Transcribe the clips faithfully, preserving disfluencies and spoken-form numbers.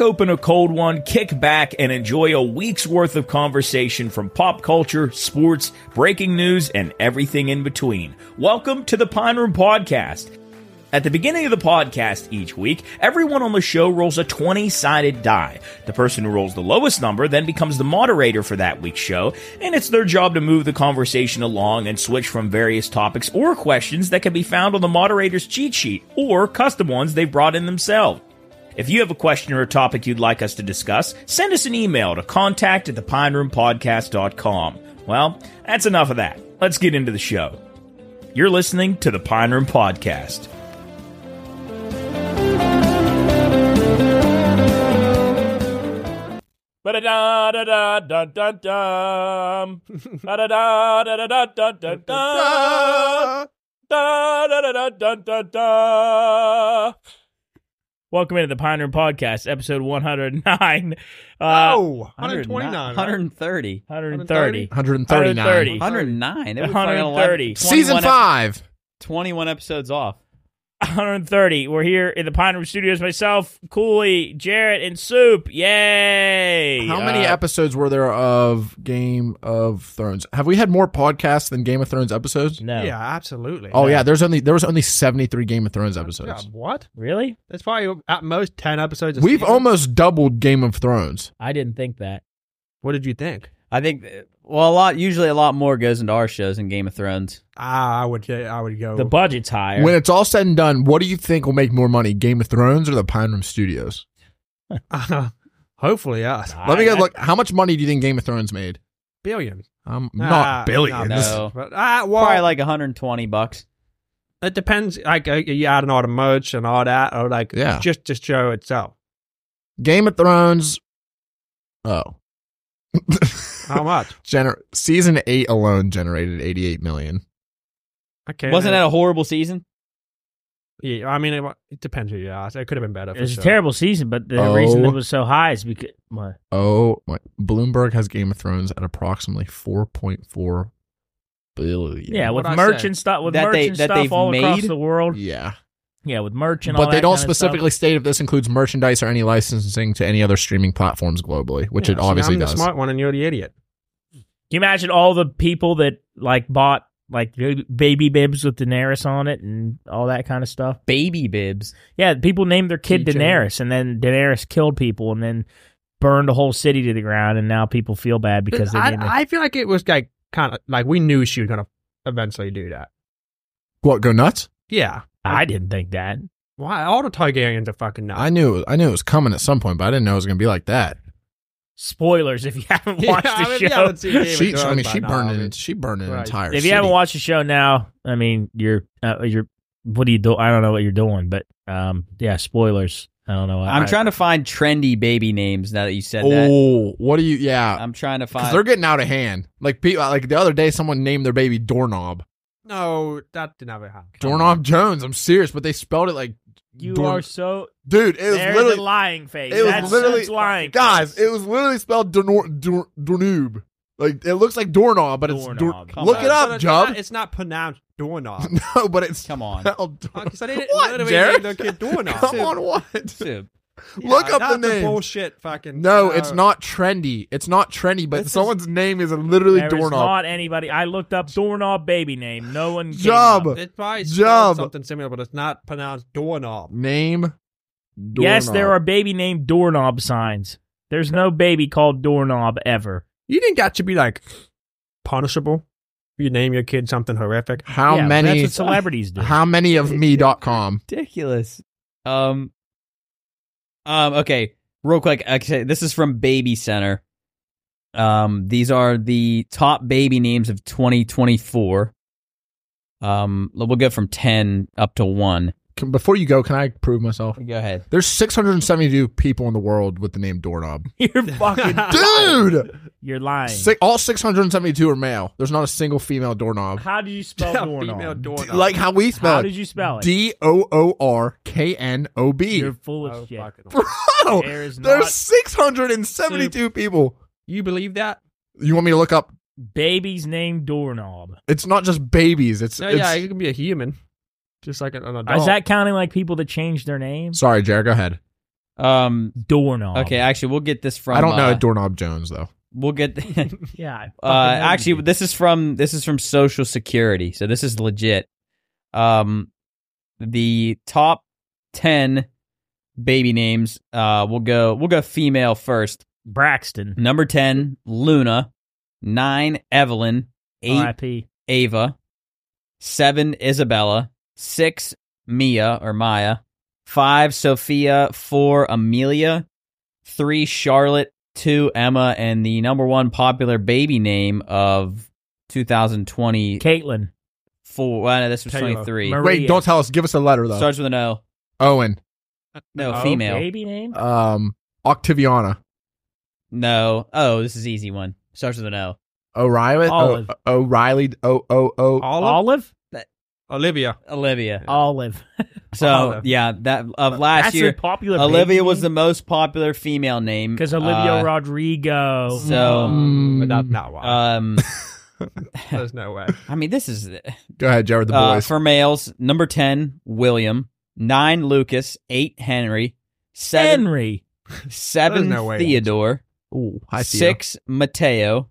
open a cold one, kick back, and enjoy a week's worth of conversation from pop culture, sports, breaking news, and everything in between. Welcome to the Pine Room Podcast. At the beginning of the podcast each week, everyone on the show rolls a twenty-sided die. The person who rolls the lowest number then becomes the moderator for that week's show, and it's their job to move the conversation along and switch from various topics or questions that can be found on the moderator's cheat sheet, or custom ones they've brought in themselves. If you have a question or a topic you'd like us to discuss, send us an email to contact at the pine room podcast dot com. Well, that's enough of that. Let's get into the show. You're listening to the Pine Room Podcast. Ba-da-da, da-da, da-da-dum. Ba-da-da, da-da, da-da-da-da. Da-da-da-da-da-da. Welcome into the Pine Room Podcast, episode one oh nine. Uh, oh, one twenty-nine. one thirty. one thirty. one thirty-nine. one oh nine. It was one thirty. Season five. twenty-one episodes off. one thirty. We're here in the Pine Room Studios. Myself, Cooley, Jarrett, and Soup. Yay! How many Uh, episodes were there of Game of Thrones? Have we had more podcasts than Game of Thrones episodes? No. Yeah, absolutely. Oh no. yeah, there's only there was only seventy-three Game of Thrones episodes. Yeah, what? Really? That's probably at most ten episodes. A We've season. almost doubled Game of Thrones. I didn't think that. What did you think? I think, well, a lot, usually a lot more goes into our shows than Game of Thrones. Ah, I would. I would go. The budget's higher. When it's all said and done, what do you think will make more money, Game of Thrones or the Pine Room Studios? Uh, hopefully, us. Let me I- get look. How much money do you think Game of Thrones made? Billions. Um, Ah, not billions. no. But, ah, well, Probably like one hundred twenty bucks. it depends. Like, uh, you add all the merch and all that, or like, Yeah. just the show itself. Game of Thrones. Oh, How much? Gener- season eight alone generated eighty-eight million. Okay. Wasn't that a horrible season? Yeah, I mean, it, wa- it depends who you ask. It could have been better. It For was sure. a terrible season, but the Oh. reason it was so high is because what? Oh my! Bloomberg has Game of Thrones at approximately four point four billion. Yeah, with What'd I merch say? and stuff, with That merch they- and that stuff they've all across made? the world. yeah. Yeah, with merch and all But they that don't kind of specifically stuff. state if this includes merchandise or any licensing to any other streaming platforms globally, which Yeah, it see, obviously I'm the does. smart one, and you're the idiot. Can you imagine all the people that like bought like baby bibs with Daenerys on it and all that kind of stuff? Baby bibs. Yeah, people named their kid Keychain. Daenerys, and then Daenerys killed people, and then burned a whole city to the ground, and now people feel bad because they I, named it. I feel like it was like kind of like we knew she was gonna eventually do that. What? Go nuts? Yeah. I didn't think that. Why? All the Targaryens are fucking nuts. I knew. I knew it was coming at some point, but I didn't know it was going to be like that. Spoilers if you haven't Yeah, watched I the mean, if you show. haven't seen Game of She, I Thrones mean, by she now, burned I an. mean, She burned an right. entire. If you city. haven't watched the show now, I mean, you're uh, you're what do you do? I don't know what you're doing, but um, yeah, spoilers. I don't know. I'm I, trying to find trendy baby names now that you said that. Oh, what do you? Yeah, I'm trying to because find. they're getting out of hand. Like people, like the other day, someone named their baby Doorknob. No, that did never happen. Doorknob Jones. I'm serious, but they spelled it like. You Door- are so. Dude, it was There's literally the lying face. it was That's, literally- that's lying. guys. face. It was literally spelled Doornor- Door- Doornoob. Like it looks like doorknob, but it's door- Doorknob. Come look on. it But up, it's Jub. Not, it's not pronounced doorknob. No, but it's Come on. spelled door- Because I didn't What, literally Jared? name their kid doorknob. Come on, what? Soup. Look Yeah, up the not name. bullshit fucking. No, uh, it's not trendy. It's not trendy, but This is- someone's name is literally There is doorknob. not anybody. I looked up doorknob baby name. No one. came Job. up. It's probably Job. spelled something similar, but it's not pronounced doorknob. Name. Yes, Doorknob. there are baby named doorknob signs. There's no baby called doorknob ever. You think that should be like punishable? If you name your kid something horrific. How Yeah, many? That's what celebrities do. How many of me dot com? Ridiculous. Um. Um. Okay. Real quick. Okay. This is from Baby Center. Um. These are the top baby names of twenty twenty-four. Um. We'll go from ten up to one. Can, before you go, can I prove myself? Go ahead. There's six hundred seventy-two people in the world with the name doorknob. You're fucking. Dude, You're lying. Si- all six hundred seventy-two are male. There's not a single female doorknob. How did you spell Yeah, doorknob? female doorknob. Like how we spell How it. did you spell it? D O O R K N O B. You're full of Oh, shit. fucking- Bro, There is there's not- six hundred seventy-two people. You believe that? You want me to look up? Baby's named doorknob. It's not just babies. It's, No, it's yeah, you can be a human, just like an, an adult. Is that counting like people that changed their name? Sorry, Jared. Go ahead. Um. Doorknob. Okay, actually, we'll get this from. I don't know uh, Doorknob Jones though. We'll get. Yeah. I uh, fucking know actually, you. this is from this is from Social Security, so this is legit. Um, the top ten baby names. Uh, we'll go. We'll go female first. Braxton. Number ten, Luna. Nine, Evelyn. Eight, R I P Ava. Seven, Isabella. Six, Mia or Maya. Five, Sophia. Four, Amelia. Three, Charlotte. Two, Emma. And the number one popular baby name of two thousand twenty-four. Caitlin. Well, no, this was Taylor. twenty-three. Maria. Wait, don't tell us. Give us a letter though. Starts with an O. Owen. No, Oh, female. Baby name? Um, Octaviana. No. Oh, this is an easy one. Starts with an O. O'Reilly. Olive. O- O'Reilly. O O O. Olive? Olive? Olivia. Olivia. Olive. So, Olive. yeah, that of last That's year, a popular Olivia baby was the name? most popular female name. Because Olivia Uh, Rodrigo. So, Mm, but that's not why. um, There's no way. I mean, this is Go ahead, Jared. The uh, boys. for males. Number ten, William. Nine, Lucas. Eight, Henry. Seven, Henry. seven, There's no way. Theodore. Ooh, hi, Theo. Six, Mateo.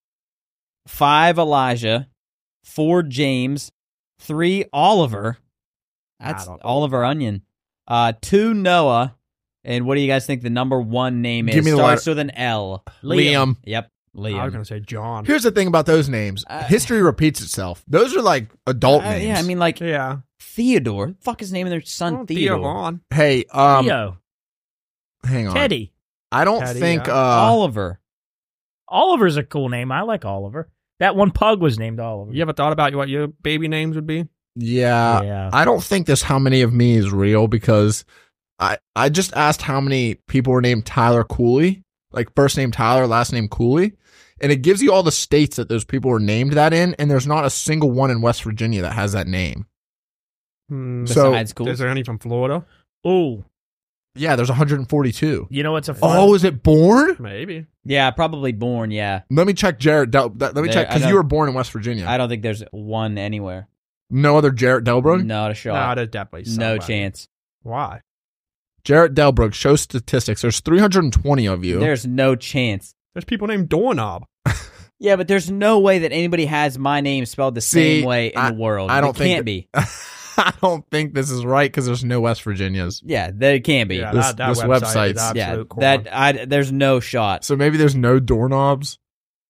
Five, Elijah. Four, James. Three, Oliver. That's I don't- Oliver Onion. Uh, two, Noah. And what do you guys think the number one name is? Give me the Starts with an L. Liam. Yep, I was Liam. going to say John. Here's the thing about those names. Uh, History repeats itself. Those are like adult Uh, names. yeah, I mean, like Yeah. Theodore. The fuck is naming their son Oh, Theodore? Vaughn. hey, um, Theo. hang on. Teddy. I don't Teddy, think. yeah. Uh, Oliver. Oliver's a cool name. I like Oliver. That one pug was named Oliver. You ever thought about what your baby names would be? yeah, Yeah. I don't think this "how many of me" is real because I I just asked how many people were named Tyler Cooley, like first name Tyler, last name Cooley, and it gives you all the states that those people were named that in, and there's not a single one in West Virginia that has that name. Hmm. So- Besides school. Is there any from Florida? Ooh. Yeah, there's one hundred forty-two. You know what's a fun? Oh, is it born? Maybe. Yeah, probably born. Yeah, Let me check Jarrett. Del- that, let me There- check I because don't- you were born in West Virginia. I don't think there's one anywhere. no other Jarrett Delbrug. Not a No, shot. there's definitely No somebody. chance. Why? Jarrett Delbrug. Show statistics. There's three hundred twenty of you. There's no chance. There's people named Doorknob. Yeah, but there's no way that anybody has my name spelled the See, same way in I- the world. I don't it think can't that- be. I don't think this is right because there's no West Virginias. Yeah, that it can't be. Yeah, This- that, that this website website's- is Yeah, absolute corn. that I there's no shot. So maybe there's no doorknobs.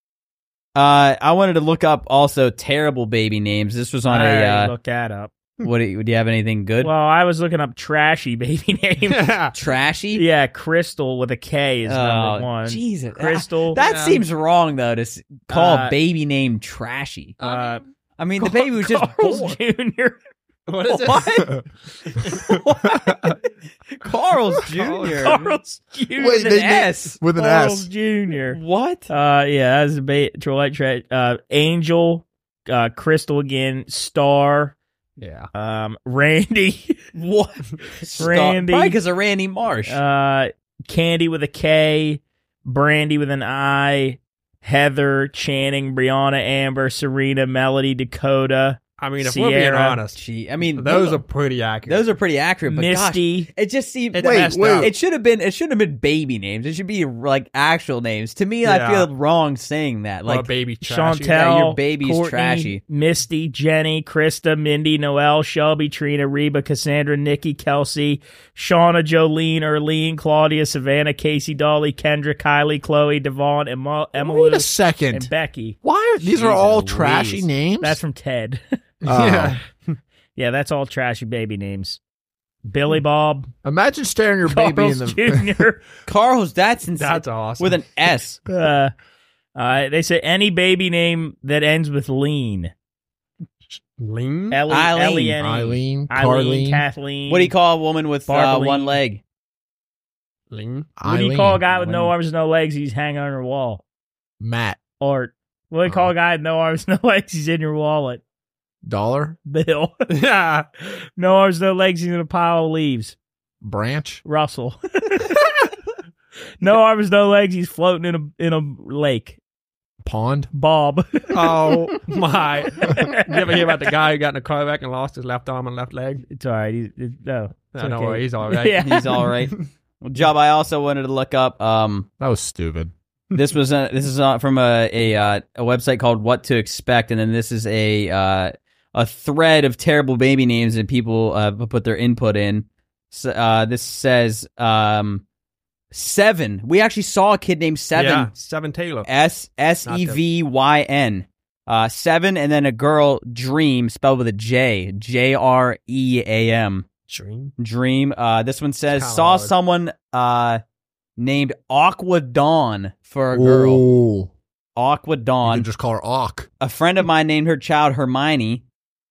Uh, I wanted to look up also terrible baby names. This was on I a. already Uh, looked that up. what do you, do you have anything good? Well, I was looking up trashy baby names. Yeah. Trashy. Yeah, Crystal with a K is number Oh, one. Jesus. Crystal. That Yeah. seems wrong though to s- call Uh, a baby name trashy. uh, I mean, the baby was just Carl's born. Junior What is What? What? Carl's Junior Carl's Junior Wait, with an they- they- S. with an Carl's S. Junior What? Uh, yeah, that's a ba- Troy Tra- uh, Angel, uh, Crystal again, Star, Yeah. um, Randy, What? Randy. Probably because of Randy Marsh. uh, Candy with a K, Brandy with an I, Heather, Channing, Brianna, Amber, Serena, Melody, Dakota, I mean, if we're being Sierra. honest, Gee, I mean, those are pretty accurate. those are pretty accurate. But gosh, Misty. it just seems It's like- messed wait. up. It should have been. It should have been baby names. It should be like actual names. To me, I Yeah. feel wrong saying that. Well, Like baby trashy. Chantel, Yeah, your baby's Courtney, trashy. Misty, Jenny, Krista, Mindy, Noelle, Shelby, Trina, Reba, Cassandra, Nikki, Kelsey, Shauna, Jolene, Erlene, Claudia, Savannah, Casey, Dolly, Kendra, Kylie, Chloe, Devon, Emma, Emma Wait a Lou, second. and Becky. Why are these Jesus are all Louise. trashy names? That's from Ted. Oh. Yeah. Yeah, that's all trashy baby names. Billy Bob, Imagine staring your baby in Carl's the. Junior Carl's. That's insane. That's awesome. With an S. uh, uh, they say any baby name that ends with lean. lean. Ellie, Eileen. Ellie, Annie, Eileen, Eileen, Carleen, Kathleen. What do you call a woman with uh, Barbaline. one leg? lean. What do you call a guy with no Eileen. arms, no legs? He's hanging on your wall. Matt Or what do you call Oh. a guy with no arms, no legs? He's in your wallet. Dollar Bill. Yeah. No arms, no legs. He's in a pile of leaves. Branch. Russell. No arms, no legs. He's floating in a in a lake. Pond. Bob. Oh my! You ever hear about the guy who got in a car wreck and lost his left arm and left leg? It's all right. He's, it's, no, it's I know okay. he's all right. Yeah. He's all right. Job. I also wanted to look up. Um, That was stupid. this was uh, this is uh, from a a, uh, a website called What to Expect, and then this is a uh, a thread of terrible baby names and people uh, put their input in. So, uh, this says um, Seven. We actually saw a kid named Seven. Yeah, Seven Taylor. S S E V Y N. Uh, seven, and then a girl, Dream, spelled with a J. J R E A M. Dream. Dream. Uh, this one says, Kinda saw hard. someone uh, named Aqua Dawn for a girl. Ooh. Aqua You Dawn. can just call her Auk. A friend of mine named her child Hermione.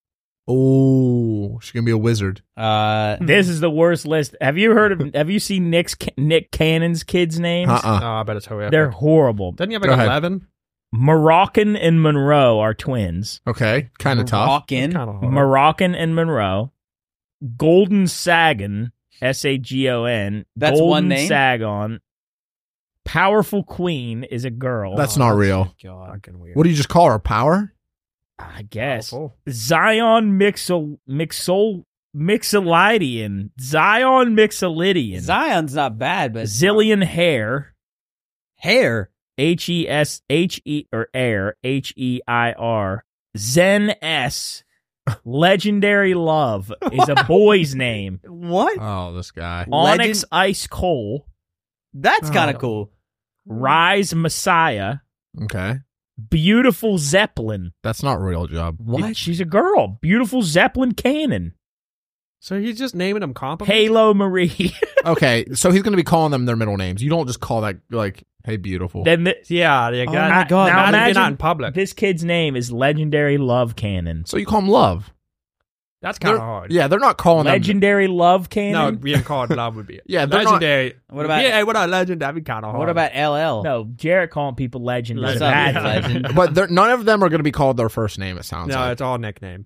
Oh, she's gonna be a wizard. Uh, This is the worst list. Have you heard of? Have you seen Nick's Nick Cannon's kids' names? Uh Oh, uh I bet it's horrific. They're horrible. Doesn't he have Go like ahead. eleven? Moroccan and Monroe are twins. Okay, kind of tough. Moroccan. Kind of hard. Moroccan and Monroe. Golden Sagan, S A G O N. That's Golden one name? Sagon. Powerful Queen is a girl. That's not real. God. Fucking weird. What do you just call her? Power? I guess. Powerful. Zion Mixel Mixol Mixolydian. Zion Mixolydian. Zion's not bad, but Zillion Hair. hair. H E S H E or Air H E I R. Zen S. Legendary Love is a boy's name. What? Oh, this guy. Onyx Ice Coal. That's kind of Oh. cool. Rise Messiah. Okay, Beautiful Zeppelin. that's not real, Job. What? She's a girl. Beautiful Zeppelin Cannon. So he's just naming them compliments? Halo Marie. Okay, so he's gonna be calling them their middle names. You don't just call that like, "Hey, beautiful." Then the, Yeah, you Oh got my God. now Not, imagine not in public. this kid's name is Legendary Love Cannon. So you call them Love. That's kind of They're- hard. Yeah, they're not calling them. Legendary Love No, Cannon. being called love would be. Yeah, they're not- legendary. What about- Yeah, what about legend? That'd be kind of hard. What about L L? No, Jarrett calling people legend is What's a up, bad you thing. legend? But they're, none of them are gonna be called their first name. It sounds No, like. it's all nickname.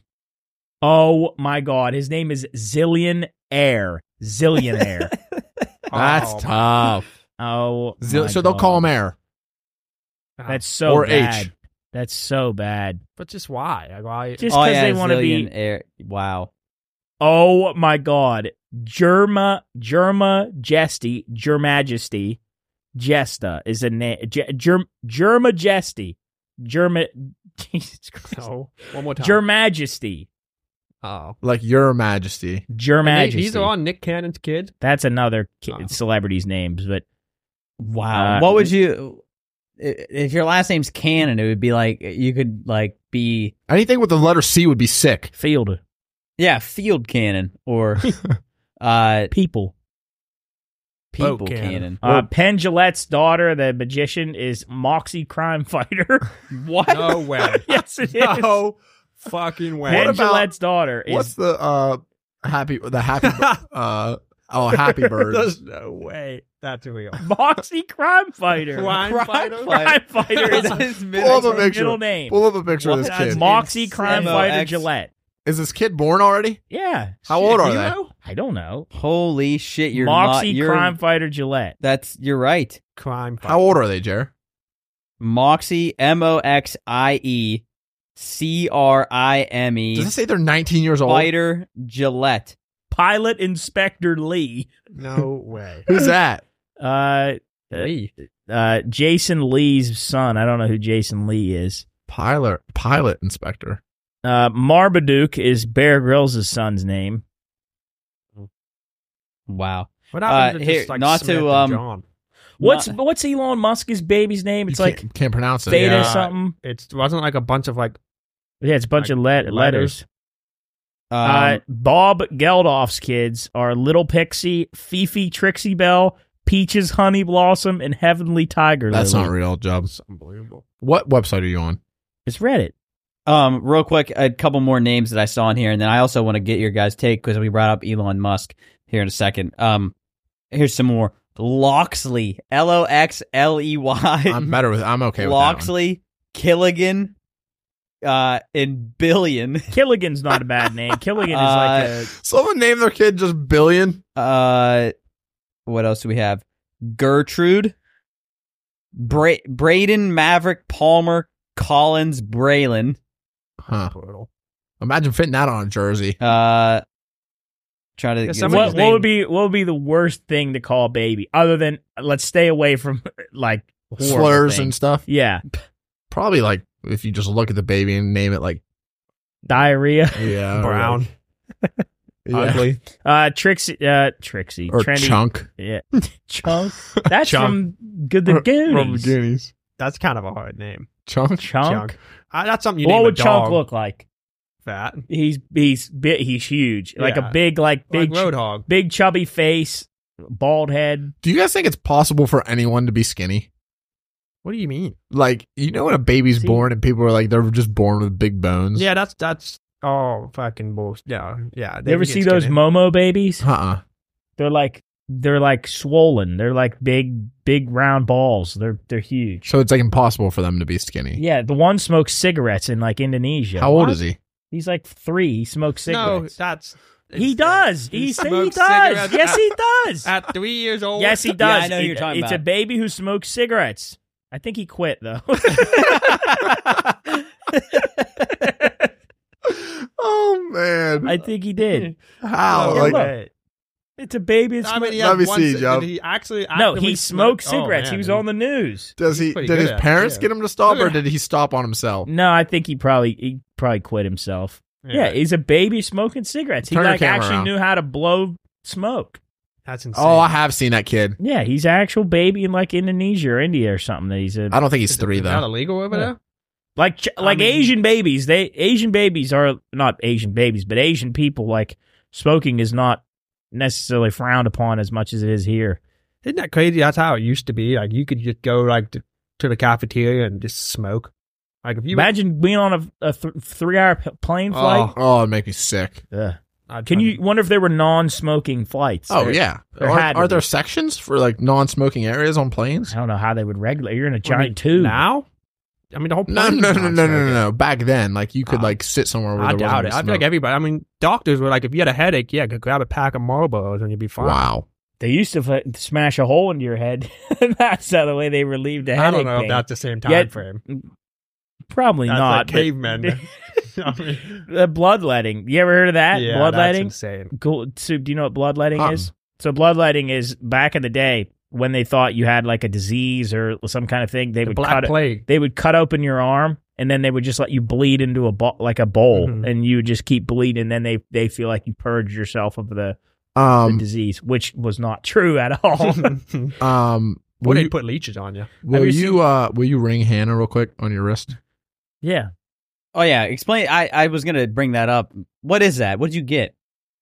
Oh my God, his name is Zillion Air. Zillionaire. That's Oh, tough. Oh, Zil- my so they'll God. call him Air. That's so Or H. bad. That's so bad. But just why? Like, why? Just oh because yeah, they want to Zillion be. Air. Wow. Oh my God, Germa Germa Jesty Germajesty Jesta is a name. Germ Germajesty Germa. Jesus Christ. No. One more time. Germajesty Oh. Like Your Majesty. Germajesty. These are all Nick Cannon's kids. That's another ki- Oh. celebrity's names, but Wow. Uh, what would you? i- If your last name's Cannon, it would be like you could like be Anything with the letter C would be sick. Field yeah Field Cannon or uh people. People Boat Cannon. Cannon. Uh, Penn Jillette's daughter, the magician, is Moxie Crime Fighter. What? No way. Yes, it is. No fucking way. Penn What about- Jillette's daughter is What's the uh happy the happy uh oh happy birds? There's no way. That's real. Moxie Crime Fighter. Crime Crime Fighter? Crime Fighter is That's his Pull middle up a her picture. middle name. Pull up a picture of this What? kid. Moxie It's Crime M O Fighter X. Gillette. Is this kid born already? Yeah. How old are You they? know? I don't know. Holy shit! You're Moxie not. You're, Crime Fighter Gillette. That's you're right. Crime Fighter. How old are they, Jer? Moxie M O X I E C R I M E Does it say they're nineteen years old? Fighter Gillette. Pilot Inspector Lee. No way. Who's that? Uh, Lee. uh, Jason Lee's son. I don't know who Jason Lee is. Pilot pilot inspector. Uh, Marmaduke is Bear Grylls' son's name. Wow. What happened Uh, to here, just like not to, Smith and um, John? What's Not- what's Elon Musk's baby's name? It's You like can't, can't pronounce it. Theta Yeah. something. It wasn't like a bunch of like. Yeah, it's a bunch Like of let- letters. Um, uh, Bob Geldof's kids are Little Pixie, Fifi Trixie Belle, Peaches Honey Blossom, and Heavenly Tiger That's Lily. not real, Jobs. Unbelievable. What website are you on? It's Reddit. Um, real quick, a couple more names that I saw in here, and then I also want to get your guys' take because we brought up Elon Musk here in a second. Um, here's some more. Loxley, L O X L E Y. I'm better with. I'm okay with that one. Loxley, Killigan, uh, and Billion. Killigan's not a bad name. Killigan is like a Someone named their kid just Billion. Uh, what else do we have? Gertrude, Bra- Braden, Maverick, Palmer, Collins, Braylon. Huh. Brutal. Imagine fitting that on a jersey. Uh, try to. Yeah, get somebody- What, His what name- would be what would be the worst thing to call a baby other than let's stay away from like horrible Slurs things. and stuff. Yeah, Probably like if you just look at the baby and name it like diarrhea. yeah or Brown, like- yeah. ugly. Uh, Trixie, uh, Trixie, or trendy, chunk yeah, chunk. That's Chunk. from Good the Goonies. from the Goonies. That's kind of a hard name. Chunk. Chunk. Chunk. Uh, that's something you What name would a dog. Chunk look like? Fat. He's he's bi- he's huge, like Yeah. a big, like big, Like Roadhog. big chubby face, bald head. Do you guys think it's possible for anyone to be skinny? What do you mean? Like, you know when a baby's See- born and people are like they're just born with big bones? Yeah, that's that's oh fucking bullshit. Yeah, yeah. You ever see those Momo babies? Uh-uh. They're like they're like swollen. They're like big, big round balls. They're they're huge. So it's like impossible for them to be skinny. Yeah, the one smokes cigarettes in like Indonesia. How old What? is he? He's like three. He smokes No, cigarettes. that's he does. He, said he smokes does. cigarettes Yes, he does. at three years old. Yes, he Yeah, does. I know who It- you're talking it's a about. baby who smokes cigarettes. I think he quit though. Oh man. I think he did. How? Yeah, like look. It's a baby. That I mean, smokes- he Let had me one see, cig- Joe. Did he actually? no, actively he smoked smoke- oh, cigarettes. man, he was he- on the news. does he He's pretty did good his at it, parents yeah. get him to stop Look or at did he stop on himself? No, I think he probably he probably quit himself. Yeah, he's a baby smoking cigarettes. He Turn your like camera actually around. knew how to blow smoke. That's insane. Oh, I have seen that kid. Yeah, he's an actual baby in like Indonesia or India or something. That he's a I don't think he's Is it- three is that though. illegal over Yeah. there? like ch- I like mean- Asian babies. They Asian babies are not Asian babies, but Asian people like smoking is not necessarily frowned upon as much as it is here. Isn't that crazy? That's how it used to be. Like you could just go like to, to the cafeteria and just smoke. Like if you Imagine being on a, a th- three-hour p- plane flight. Oh, it'd make me sick. Ugh. I'd Can fucking- you wonder if there were non-smoking flights? Oh There- yeah. there Are, had to are there be. sections for like non-smoking areas on planes? I don't know how they would regulate. You're in a I mean, giant tube. now? I mean, the whole No, plane's no, no, no, no, no, non-smoking. no. Back then, like you could Uh, like sit somewhere where I there doubt it. wasn't I any feel like smoke. everybody. I mean, doctors were like, if you had a headache, yeah, go grab a pack of Marlboros and you'd be fine. Wow. They used to f- smash a hole into your head. That's how the way they relieved the I headache don't know pain. if that's the same time Yet- frame. Probably That's not. like but- cavemen. I mean, the bloodletting. You ever heard of that? yeah, bloodletting? that's insane. Cool. So, do you know what bloodletting Uh-uh. is? So, bloodletting is back in the day when they thought you had like a disease or some kind of thing. They The would Black cut it. Plague. They would cut open your arm, and then they would just let you bleed into a bo- like a bowl, Mhm. and you would just keep bleeding. And then they they feel like you purged yourself of the, the Um, disease, which was not true at all. um, What will they you, put leeches on you? will you you, uh, will you ring Hannah real quick on your wrist? yeah. Oh yeah, explain. I I was gonna bring that up. What is that? What did you get?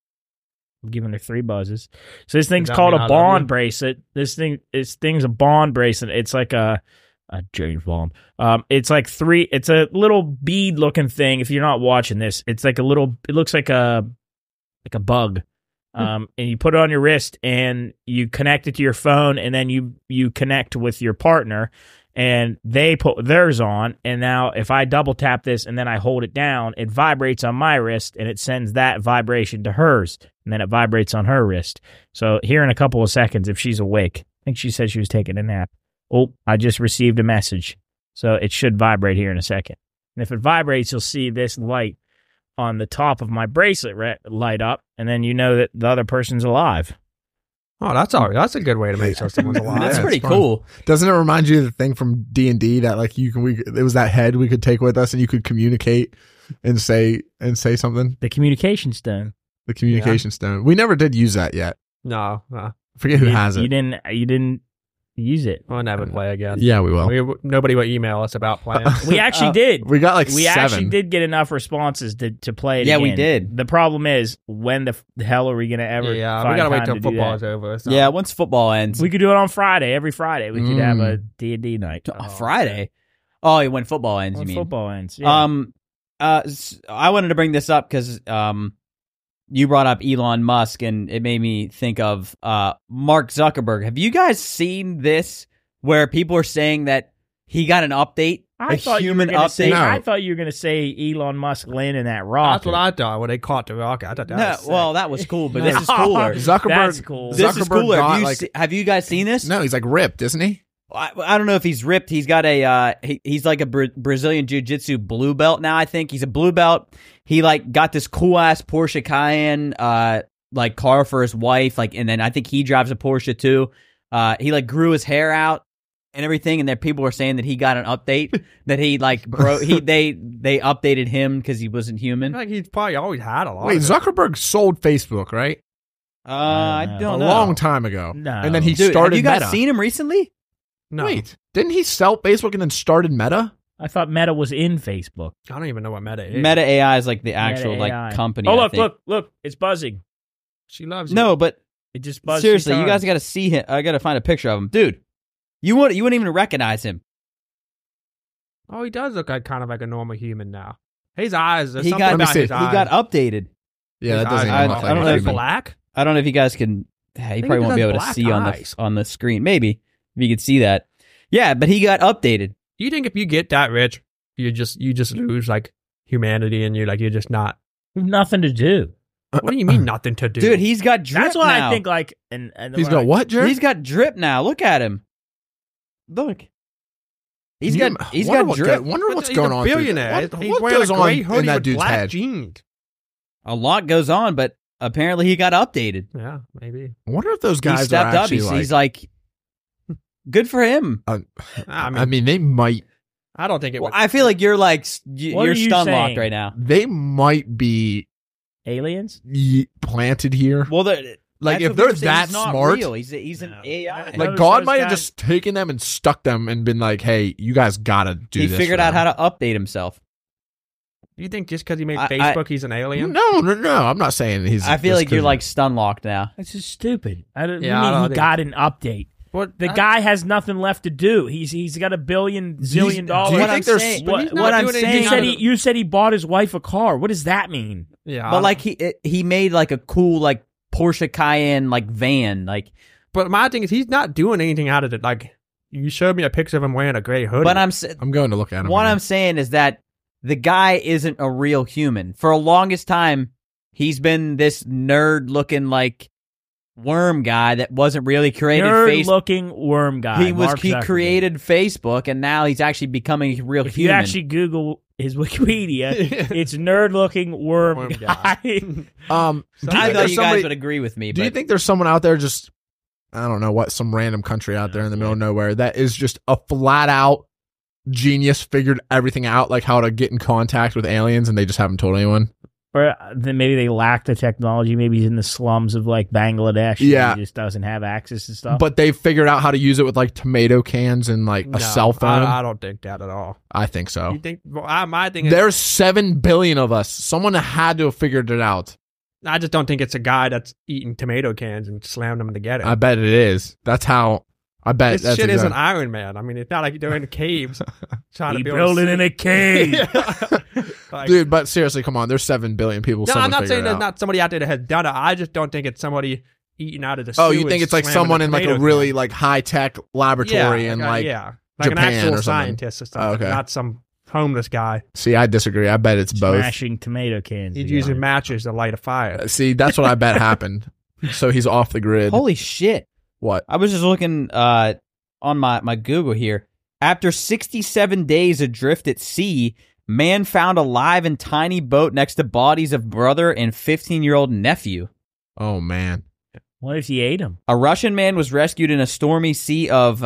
I'm giving her three buzzes. So this thing's that called mean a I love bond you? bracelet. This thing, this thing's a bond bracelet. It's like a, a James Bond. Um, it's like three. It's a little bead looking thing. If you're not watching this, it's like a little. It looks like a, like a bug. Um, and you put it on your wrist, and you connect it to your phone, and then you you connect with your partner, and they put theirs on. And now, if I double tap this and then I hold it down, it vibrates on my wrist, and it sends that vibration to hers, and then it vibrates on her wrist. So here in a couple of seconds, if she's awake, I think she said she was taking a nap. Oh, I just received a message, so it should vibrate here in a second. And if it vibrates, you'll see this light on the top of my bracelet re- light up, and then you know that the other person's alive. Oh, that's all right. That's a good way to make sure someone's alive. That's Yeah, pretty it's fun. cool. Doesn't it remind you of the thing from D and D that like you can we it was that head we could take with us and you could communicate and say and say something? The communication stone. The communication stone. We never did use that yet. No, no, I forget who you, has You it. didn't. You didn't use it. we'll never play again. Yeah, we will. We, nobody will email us about playing. We actually Uh, did. We got like we seven. actually did get enough responses to, to play it. Yeah, we again. did. The problem is, when the, f- the hell are we going to ever? yeah, find we gotta wait time till to do football that? is over. So. Yeah, once football ends. We could do it on Friday. Every Friday, we could Mm. have a D and D night. Oh, Friday. Oh, when football ends, When you mean? football ends. Yeah. Um, uh, s- I wanted to bring this up because um, you brought up Elon Musk, and it made me think of uh Mark Zuckerberg. Have you guys seen this? Where people are saying that he got an update, I a thought human you were gonna update. Say, No. I thought you were going to say Elon Musk landing that rocket. That's what I thought when they caught the rocket. I thought that No, was sick. well, that was cool, but this is cooler. Zuckerberg. That's cool. This is Zuckerberg cooler. got, Have you, like- se- have you guys seen this? No, he's like ripped, isn't he? I, I don't know if he's ripped. He's got a uh, he, he's like a Bra- Brazilian jiu-jitsu blue belt now. I think he's a blue belt. He like got this cool ass Porsche Cayenne. Uh, like car for his wife, like, and then I think he drives a Porsche too. Uh, he like grew his hair out and everything, and then people were saying that he got an update that he like bro he they they updated him because he wasn't human. Like he's probably always had a lot. Wait, of it. Zuckerberg sold Facebook, right? Uh, I don't know. don't a know. long time ago. No. And then he Dude, started have you guys Meta. seen him recently? No, Wait, didn't he sell Facebook and then started Meta? I thought Meta was in Facebook. I don't even know what Meta is. Meta A I is like the actual Meta A I. like company. Oh I look, think. look, look! It's buzzing. She loves you. No, but It just buzzed. seriously, three you guys times. got to see him. I got to find a picture of him, dude. You wouldn't you wouldn't even recognize him. Oh, he does look like kind of like a normal human now. His eyes. There's He something got- Let me about see. his He eyes. got updated. Yeah, His that doesn't eyes even I- look I like don't a know if human. black. I don't know if you guys can. Yeah, you think probably he won't be has able to black see on eyes. the on the screen. Maybe if you could see that. Yeah, but he got updated. Do you think if you get that rich, you just you just lose like humanity and you're like you're just not? nothing to do. What do you mean nothing to do, Dude, he's got drip That's why now. I think like and, and He's when I- got what, Jared? He's got drip now. Look at him. Look. He's Can you got im- he's wonder got what drip. go- wonder what's he's going a on. through- billionaire. What, he's what wearing goes a on gray hoodie in that with dude's black head? jeans. A lot goes on, but apparently he got updated. Yeah, maybe. I wonder if those He guys are stepped up. actually He's like. he's like, good for him. uh, I mean, I mean, they might. I don't think it Well, would. I feel like you're like s- y- What you're are you stun saying? locked right now. They might be aliens. ye- planted here. Well, they're- Like that's if what they're people say. that He's not smart, real. He's a, he's an No. A I. Like, like Those- God those might have guys- just taken them and stuck them and been like, "Hey, you guys gotta do he this." figured for out them. how to update himself. you think just because he made I- I- Facebook, he's an alien? No, no, no. I'm not saying he's. I feel just like you're 'cause- like stun locked now. That's just stupid. I don't, Yeah, I you mean don't he think- got an update. What The I- guy has nothing left to do. He's he's got a billion Do you- zillion do you dollars. think What I'm there's- saying- but what he's not what I'm doing saying, anything you said out he of- you said he bought his wife a car. What does that mean? Yeah, I But don't- like he it, he made like a cool like Porsche Cayenne like van. Like, But my thing is, he's not doing anything out of it. Like, you showed me a picture of him wearing a gray hoodie. but I'm sa- I'm going to look at him. what again. I'm saying is that the guy isn't a real human. For a longest time, he's been this nerd looking like worm guy that wasn't really created. Nerd face- looking worm guy. he was Mark he Zuckerberg. created Facebook, and now he's actually becoming a real If you human. actually Google his Wikipedia, it's nerd looking worm, Worm guy. Um, do you I think thought there's you somebody- guys would agree with me. Do but you think there's someone out there just, I don't know what, some random country out there in the middle of nowhere that is just a flat out genius, figured everything out, like how to get in contact with aliens, and they just haven't told anyone? Or then maybe they lack the technology. Maybe he's in the slums of like Bangladesh. and Yeah. he just doesn't have access to stuff. But they figured out how to use it with like tomato cans and like No, a cell phone. I, I, I don't think that at all. think so. You think? Well, I, my thing is, There's seven billion of us. Someone had to have figured it out. I just don't think it's a guy that's eating tomato cans and slamming them together. I bet it is. That's how. I bet this that's shit isn't exact- Iron Man. I mean, it's not like they're in caves trying he to build built it a in a cave. like, Dude, but seriously, come on. There's seven billion people. no, I'm Someone not figured saying it there's out. not somebody out there that has done it. I just don't think it's somebody eating out of the. Oh, you sewage think it's like slamming someone a in like a tomato really can. like high tech laboratory yeah, and like, a- like. yeah, like Japan an actual or something. scientist or something, Oh, okay. not some homeless guy. See, I disagree. I bet it's both. Smashing tomato cans. He's together. using matches to light a fire. Uh, See, that's what I bet happened. So he's off the grid. holy shit? What? I was just looking uh, on my, my Google here. After sixty-seven days adrift at sea, man found alive in tiny boat next to bodies of brother and fifteen-year-old nephew. Oh man. What if he ate him? A Russian man was rescued in a stormy sea of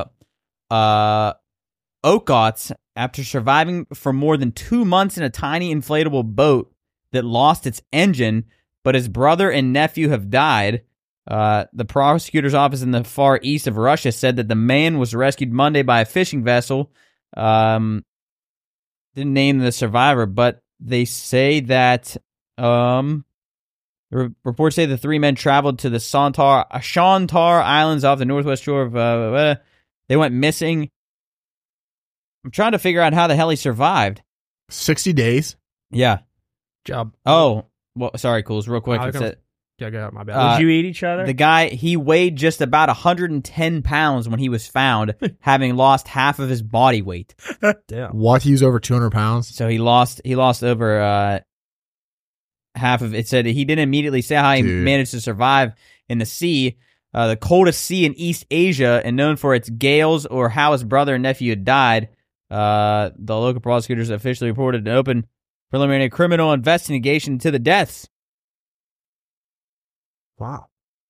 uh, Okhotsk after surviving for more than two months in a tiny inflatable boat that lost its engine, but his brother and nephew have died. Uh, the prosecutor's office in the far east of Russia said that the man was rescued Monday by a fishing vessel. Um, didn't name the survivor, but they say that um, the re- reports say the three men traveled to the Santar, Shantar Islands off the northwest shore of. Uh, uh, they went missing. I'm trying to figure out how the hell he survived. Sixty days. Yeah. Job. Oh, well, sorry, Cools. Real quick, I it's was a- Yeah, get out my bad. Uh, Would you eat each other? the guy, he weighed just about one hundred ten pounds when he was found, having lost half of his body weight. Damn. What? He was over two hundred pounds. So he lost he lost over uh, half of it. Said he didn't immediately say how he Dude. managed to survive in the sea, uh, the coldest sea in East Asia, and known for its gales, or how his brother and nephew had died. Uh, the local prosecutors officially reported an open preliminary criminal investigation into the deaths. Wow.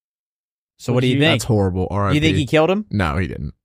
So what do you think? That's horrible. All right. Do you think he killed him? No, he didn't.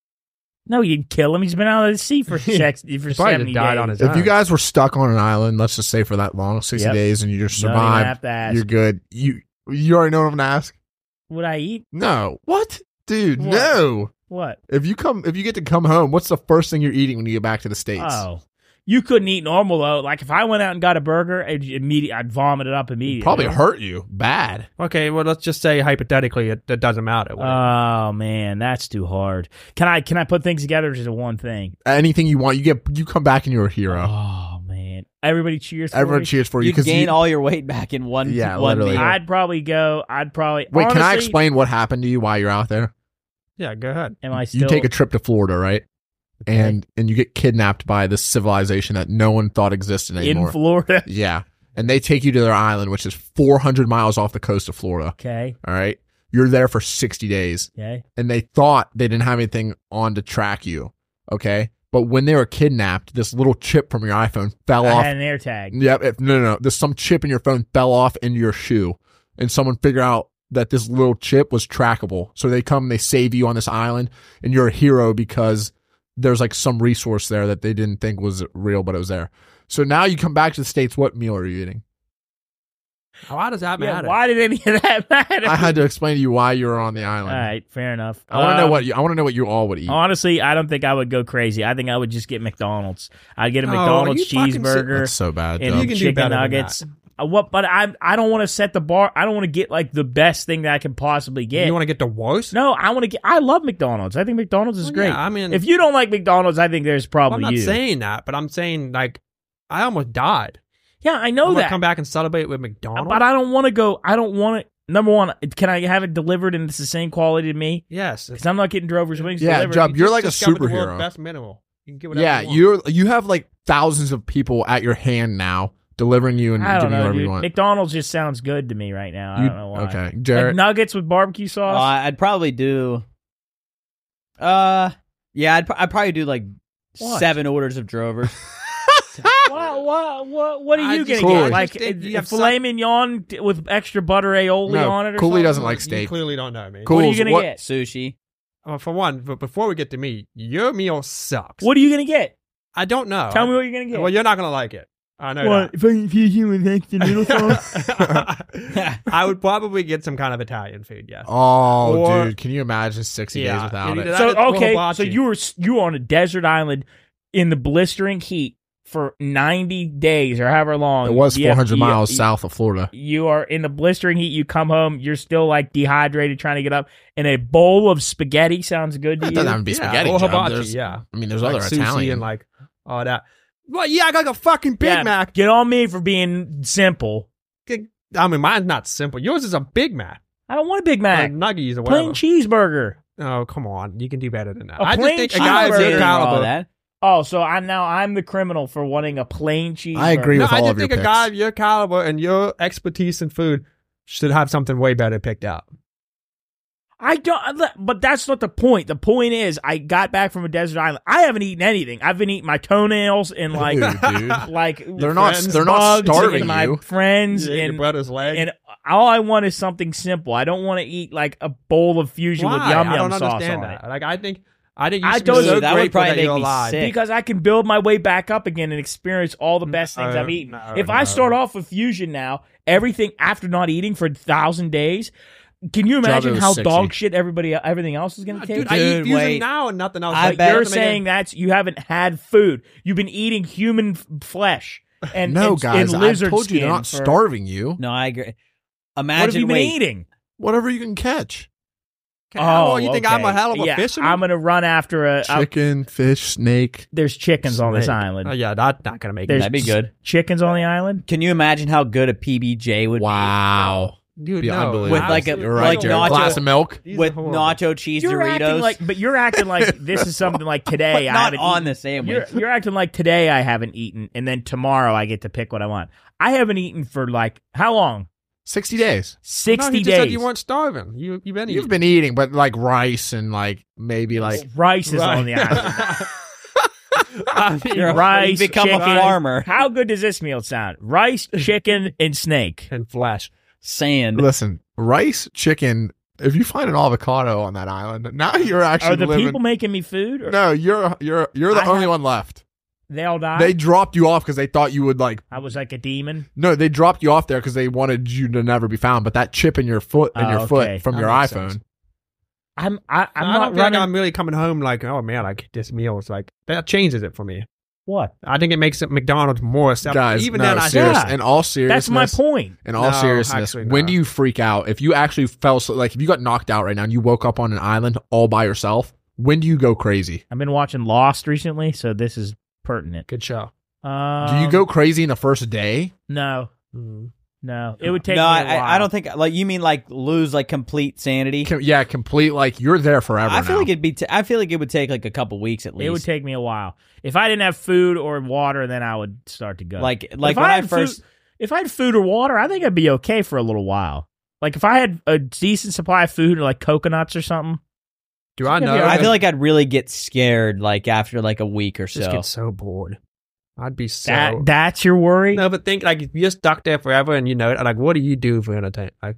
No, you'd kill him. He's been out of the sea for sex, for probably seventy just died days. on his If own. you guys were stuck on an island, let's just say for that long, sixty Yep. days, and you just Don't even survived, have to ask. you're good. You you already know what I'm gonna ask? Would I eat? No. What? Dude, What? no. What? If you come if you get to come home, what's the first thing you're eating when you get back to the States? Oh. You couldn't eat normal, though. Like, if I went out and got a burger, I'd, immediate, I'd vomit it up immediately. Probably hurt you. Bad. Okay, well, let's just say hypothetically it, it doesn't matter. Oh, man, that's too hard. Can I can I put things together or just a one thing? Anything you want, you get you come back and you're a hero. Oh, man. Everybody cheers for Everyone me? cheers for you You because gain you, all your weight back in one. Yeah, one literally. meal. I'd probably go, I'd probably... Wait, can I honestly, explain what happened to you while you're out there? yeah, go ahead. Am I still... You take a trip to Florida, right? And and you get kidnapped by this civilization that no one thought existed anymore. in Florida? Yeah. And they take you to their island, which is four hundred miles off the coast of Florida. Okay, All right. You're there for sixty days. okay. And they thought they didn't have anything on to track you. Okay. But when they were kidnapped, this little chip from your iPhone fell I off. had an air tag. Yep. If, no, no, no. There's some chip in your phone fell off into your shoe. And someone figured out that this little chip was trackable. So they come, they save you on this island, and you're a hero because there's like some resource there that they didn't think was real, but it was there. So now you come back to the States. What meal are you eating? Why does that Yeah, matter? why did any of that matter? I had to explain to you why you were on the island. All right, fair enough. I want to know Um, what you, I want to know what you all would eat. Honestly, I don't think I would go crazy. I think I would just get McDonald's. I'd get a No, McDonald's you fucking cheeseburger That's so bad. and Joe. You can do chicken better than nuggets. Uh, What? But I I don't want to set the bar. I don't want to get like the best thing that I can possibly get. You want to get the worst? No, I want to get. I love McDonald's. I think McDonald's is Well, great. yeah, I mean, if you don't like McDonald's, I think there's well, probably I'm not you. saying that, but I'm saying like I almost died. yeah, I know I'm gonna that. come back and celebrate with McDonald's. But I don't want to go. I don't want to. Number one, can I have it delivered and it's the same quality to me? yes, Because I'm not getting Drover's Wings Yeah, delivered. Job, you're like a discovered the world's superhero. Best minimal. You can get whatever Yeah, you want. you're you have like thousands of people at your hand now, delivering you and I don't giving you know, whatever dude. you want. McDonald's just sounds good to me right now. I You- don't know why. Okay, Like Jared. nuggets with barbecue Uh, sauce. I'd probably do. Uh, yeah, I'd, pr- I'd probably do like What? seven orders of Drovers. what, what, what, what are I you just- gonna Cool. get? I Like just think you a have filet some- mignon t- with extra butter aioli No, on it or Cooley something? doesn't like You steak. clearly don't know me. Cool. What are you Cool's- gonna what- get? Sushi. Uh, for one, but before we get to me, your meal sucks. What are you gonna get? I don't know. Tell me what you're gonna get. Well, you're not gonna like it. I know What, if I infuse you with extra noodle sauce? that. I would probably get some kind of Italian food. Yeah. Oh, Or- dude, can you imagine sixty Yeah, days without you it? need to- So That is okay, hibachi. so you were you were on a desert island in the blistering heat for ninety days or however long. It was You four have- hundred you- miles you- south of Florida. You are in the blistering heat. You come home. You're still like dehydrated, trying to get up. And a bowl of spaghetti sounds good to It you. doesn't have to be Yeah, spaghetti. or Joe. hibachi, There's- yeah. I mean, there's Like other sushi Italian. and like all that. Well, yeah, I got a fucking Big Yeah, Mac. Get on me for being simple. I mean, mine's not simple. Yours is a Big Mac. I don't want a Big Or Mac. nuggies or Plain whatever. cheeseburger. Oh, come on. You can do better than that. A I just plain think a guy of cheeseburger. your Nothing wrong with caliber. that. Oh, so I now I'm the criminal for wanting a plain cheeseburger. I agree No, with I all just of your think a picks. guy of your caliber and your expertise in food should have something way better picked out. I don't, but that's not the point. The point is, I got back from a desert island. I haven't eaten anything. I've been eating my toenails and like, Dude, dude. like They're not. friends, They're not bugs starving and my you. friends You ate your and brother's leg. and all I want is something simple. I don't want to eat like a bowl of fusion Why? with yum I yum don't sauce understand on that. it. Like I think I think you I should be told so you, that would grateful probably that make you're me alive. sick. Because I can build my way back up again and experience all the best things No, I've eaten. no, if no. I start off with fusion now, everything after not eating for a thousand days, can you imagine was how sixty. dog shit everybody everything else is going to Dude, taste? I eat Dude, fusion wait. now and nothing else. I Like, bet- You're you have to make saying that's you haven't had food. You've been eating human f- flesh and No, and, guys, and I lizard told you skin they're not for- starving you. No, I agree. What Imagine have you been wait, eating? Whatever you can catch. a- Oh, you think I'm a okay. hell of a yeah, fisherman? I'm gonna run after a. a Chicken, fish, snake. there's chickens on this Snake. island. Oh, yeah, that's not gonna make There's That'd be good. Chickens on the island. Can you imagine how good a P B J would Wow. Dude, Be no. unbelievable. With like a- You're right, like Jared. nacho- glass of milk. be These with are horrible. nacho cheese You're acting Doritos? like, but you're acting like this is something like today. but I not haven't on eaten. the sandwich. You're, you're acting like today I haven't eaten, and then tomorrow I get to pick what I want. I haven't eaten for like how long? Sixty days. Sixty no, he just days. said you weren't starving. You you've been eating. You've been eating, but like rice and like maybe like Rice is Right. on the island. I mean, You're a- Rice, you become chicken. a farmer. How good does this meal sound? Rice, chicken, and snake. and flesh. Sand. listen, rice, chicken. If you find an avocado on that island, now you're actually Are the living. people making me food? Or No, you're you're you're the I only have- one left. they all died? They dropped you off because they thought you would like. I was like a demon. No, they dropped you off there because they wanted you to never be found. But that chip in your foot in Oh, your okay. foot from That your makes iPhone. sense. I'm I, I'm I not don't feel running. like I'm really coming home like, oh man, like this meal is like that changes it for me. What? I think it makes it McDonald's more acceptable. Guys, Even no, then, I serious, Yeah. in all seriousness, That's my point. In all No, seriousness, actually, when no. do you freak out? If you actually fell, so- like if you got knocked out right now and you woke up on an island all by yourself, when do you go crazy? I've been watching Lost recently, so this is pertinent. good show. Um, Do you go crazy in the first day? No, Mm. no. It would take no, me a I, while. I don't think like you mean like lose like complete sanity. Com- yeah, complete. Like you're there forever. I feel now. like it'd be. T- I feel like it would take like a couple weeks at least. It would take me a while. If I didn't have food or water, then I would start to go. like But like if when I, had first. food, if I had food or water, I think I'd be okay for a little while. Like if I had a decent supply of food or like coconuts or something. Do I Yeah, know? yeah, I feel like I'd really get scared like after like a week or just so. get so bored. I'd be so. That that's your worry? No, but think like if you're stuck there forever and you know it, like what do you do for entertainment? Like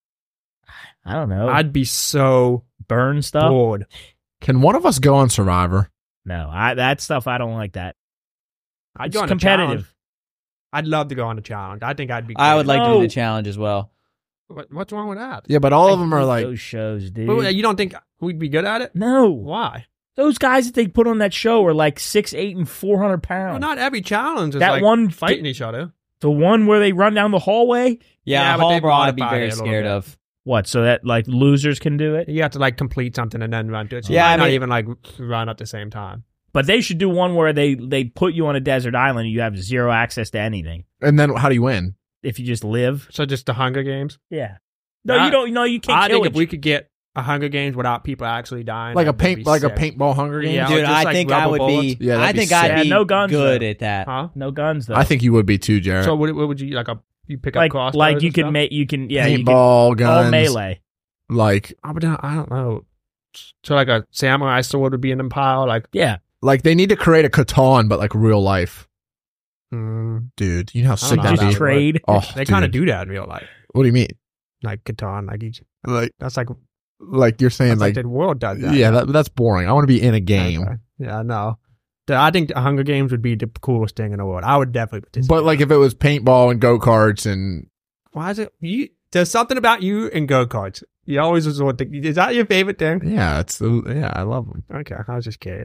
I don't know. I'd be so burn stuff. bored. Can one of us go on Survivor? No, I that stuff I don't like that. I'd It's go on a competitive. challenge. I'd love to go on a challenge. I think I'd be. I would great. like to No. do the challenge as well. What, what's wrong with that? Yeah, but all I of them are hate like. those shows, dude. But you don't think we'd be good at it? no, Why? those guys that they put on that show are like six, eight, and four hundred pounds. Well, not every challenge is that like one fighting fi- each other. the one where they run down the hallway. Yeah, Yeah, but Hall they've Brawl I'd be modified very it a little scared bit. of. What? So that like losers can do it. You have to like complete something and then run to it. So Yeah, you might I not mean- even like run at the same time. But they should do one where they they put you on a desert island and you have zero access to anything And then how do you win? if you just live. So just the Hunger Games. Yeah. No, I- you don't. No, you can't I kill think it. if we could get a Hunger Games without people actually dying, Like a that'd be paint, like a sick. paintball Hunger Games. Yeah, or Dude, just, I like, think I rubber would bullets. be. Yeah, that'd I be think sick. I'd Yeah, be no guns, good though. at that. Huh? no guns though. I think you would be too, Jared. So what, what would you like? A you pick like up crossbows like you and can stuff? make you can yeah you can, paintball guns, all melee. like Oh, but I don't know. So like a samurai sword would be in a pile. Like, Yeah. like they need to create a Catan, but like real life, mm, dude. You know how I don't sick know that'd how Just that be. would trade. Oh, they kind of dude. do that in real life. What do you mean? Like Catan, like each. Like, That's like like you're saying, that's like, like, the world does that. yeah, that, that's boring. I want to be in a game. Okay. Yeah, no. The- I think the Hunger Games would be the coolest thing in the world. I would definitely participate. But like if it was paintball and go karts and Why is it you? There's something about you and go karts. You always resort to. Is that your favorite thing? yeah, it's the yeah, I love them. Okay, I was just curious.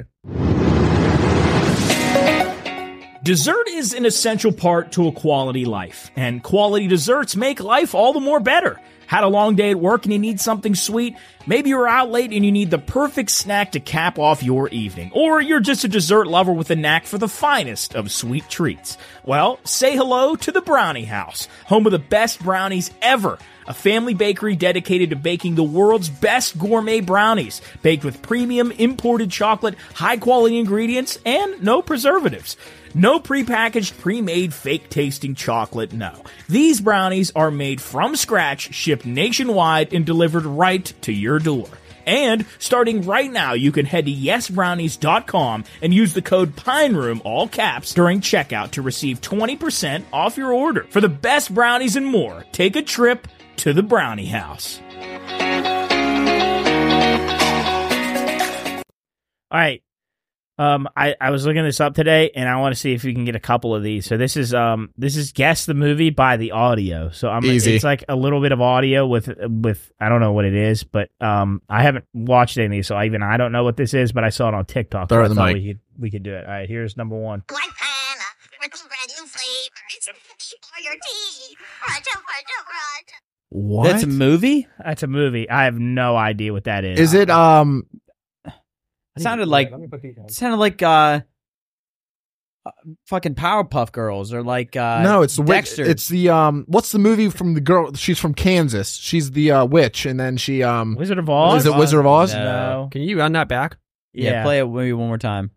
Dessert is an essential part to a quality life, and quality desserts make life all the more better. Had a long day at work and you need something sweet? Maybe you're out late and you need the perfect snack to cap off your evening. Or you're just a dessert lover with a knack for the finest of sweet treats. Well, say hello to the Brownie House, home of the best brownies ever. A family bakery dedicated to baking the world's best gourmet brownies, baked with premium imported chocolate, high-quality ingredients, and no preservatives. No prepackaged, pre-made, fake-tasting chocolate, no. These brownies are made from scratch, shipped nationwide, and delivered right to your door. And starting right now, you can head to yes brownies dot com and use the code PINEROOM, all caps, during checkout to receive twenty percent off your order. For the best brownies and more, take a trip to the Brownie House. All right. Um, I, I was looking this up today, and I want to see if we can get a couple of these. So this is um this is Guess the Movie by the audio. So I'm Easy. it's like a little bit of audio with with I don't know what it is, but um I haven't watched any of these, so I even I don't know what this is, but I saw it on TikTok. Throw so it I in the thought mic. we could we could do it. All right, here's number one. Like Hannah, with the brand new flavor. It's ready for your tea. Roger, Roger, Roger. What That's a movie. That's a movie. I have no idea what that is. is it? Um, It sounded like it sounded like uh, uh, fucking Powerpuff Girls or like uh, no, it's the witch. Dexter. It's the um. What's the movie from the girl? She's from Kansas. She's the uh, witch, and then she um. Wizard of Oz? Is it Wizard of Oz? No. No. Can you run that back? yeah, Yeah. play it maybe one more time.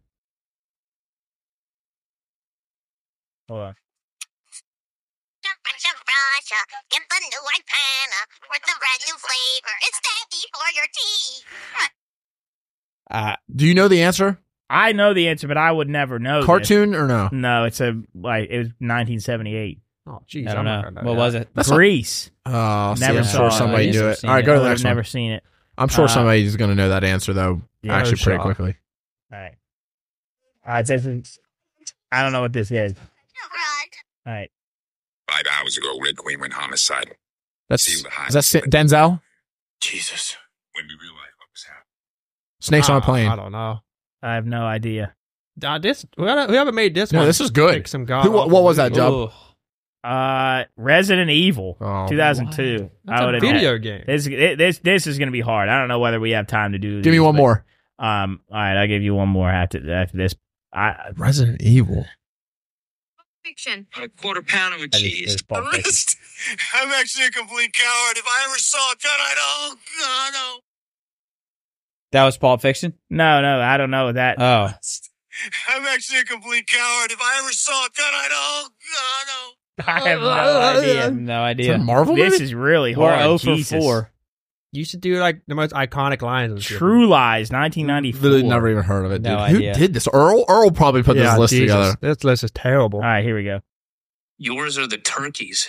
Hold on. Roger, Roger, get the new white Hannah, with the brand new flavor. It's ready for your tea. Uh, Do you know the answer? I know the answer, but I would never know. this. Cartoon or no? No, it's a like it was nineteen seventy-eight. Oh, jeez. I don't I'm not know. gonna What was it? Grease. Oh, see, Never I'm saw sure it. somebody Never do it. seen All right, it. go to I the would next have never one. seen it. I'm sure Uh, somebody's going to know that answer, though, Yeah, actually no pretty shot. quickly. All right. All right. This is, I don't know what this is. Right. All right. Five hours ago, Red Queen went homicidal. That's See the high- is that Si- Denzel? Jesus. When we realized what was happening. Snakes on a Ah, plane. I don't know. I have no idea. Uh, this we, gotta, we haven't made this No, one. this is good. Pick some god Who- what- what was that, Job? Ooh. Uh, Resident Evil, Oh, two thousand two. That's I a would video admit. game. This this this is going to be hard. I don't know whether we have time to do. Give me these, one but, more. Um. All right. I'll give you one more after after this. I. Resident Evil. Fiction. A quarter pounder with I just- cheese. there's Pulp Fiction. Arrest! I'm actually a complete coward. If I ever saw a gun, I'd oh god no. That was Pulp Fiction? No, no, I don't know that. Oh. I'm actually a complete coward. If I ever saw a gun, I'd oh god no. I have no idea. No Is that a idea. Marvel This movie? is really We're hard. zero for Jesus. four. You should do like the most iconic lines. and shit. True Lies, nineteen ninety-four. Literally never even heard of it, dude. No Who idea. did this? Earl? Earl probably put Yeah, this list Jesus. together. This list is terrible. All right, here we go. Yours are the turkeys.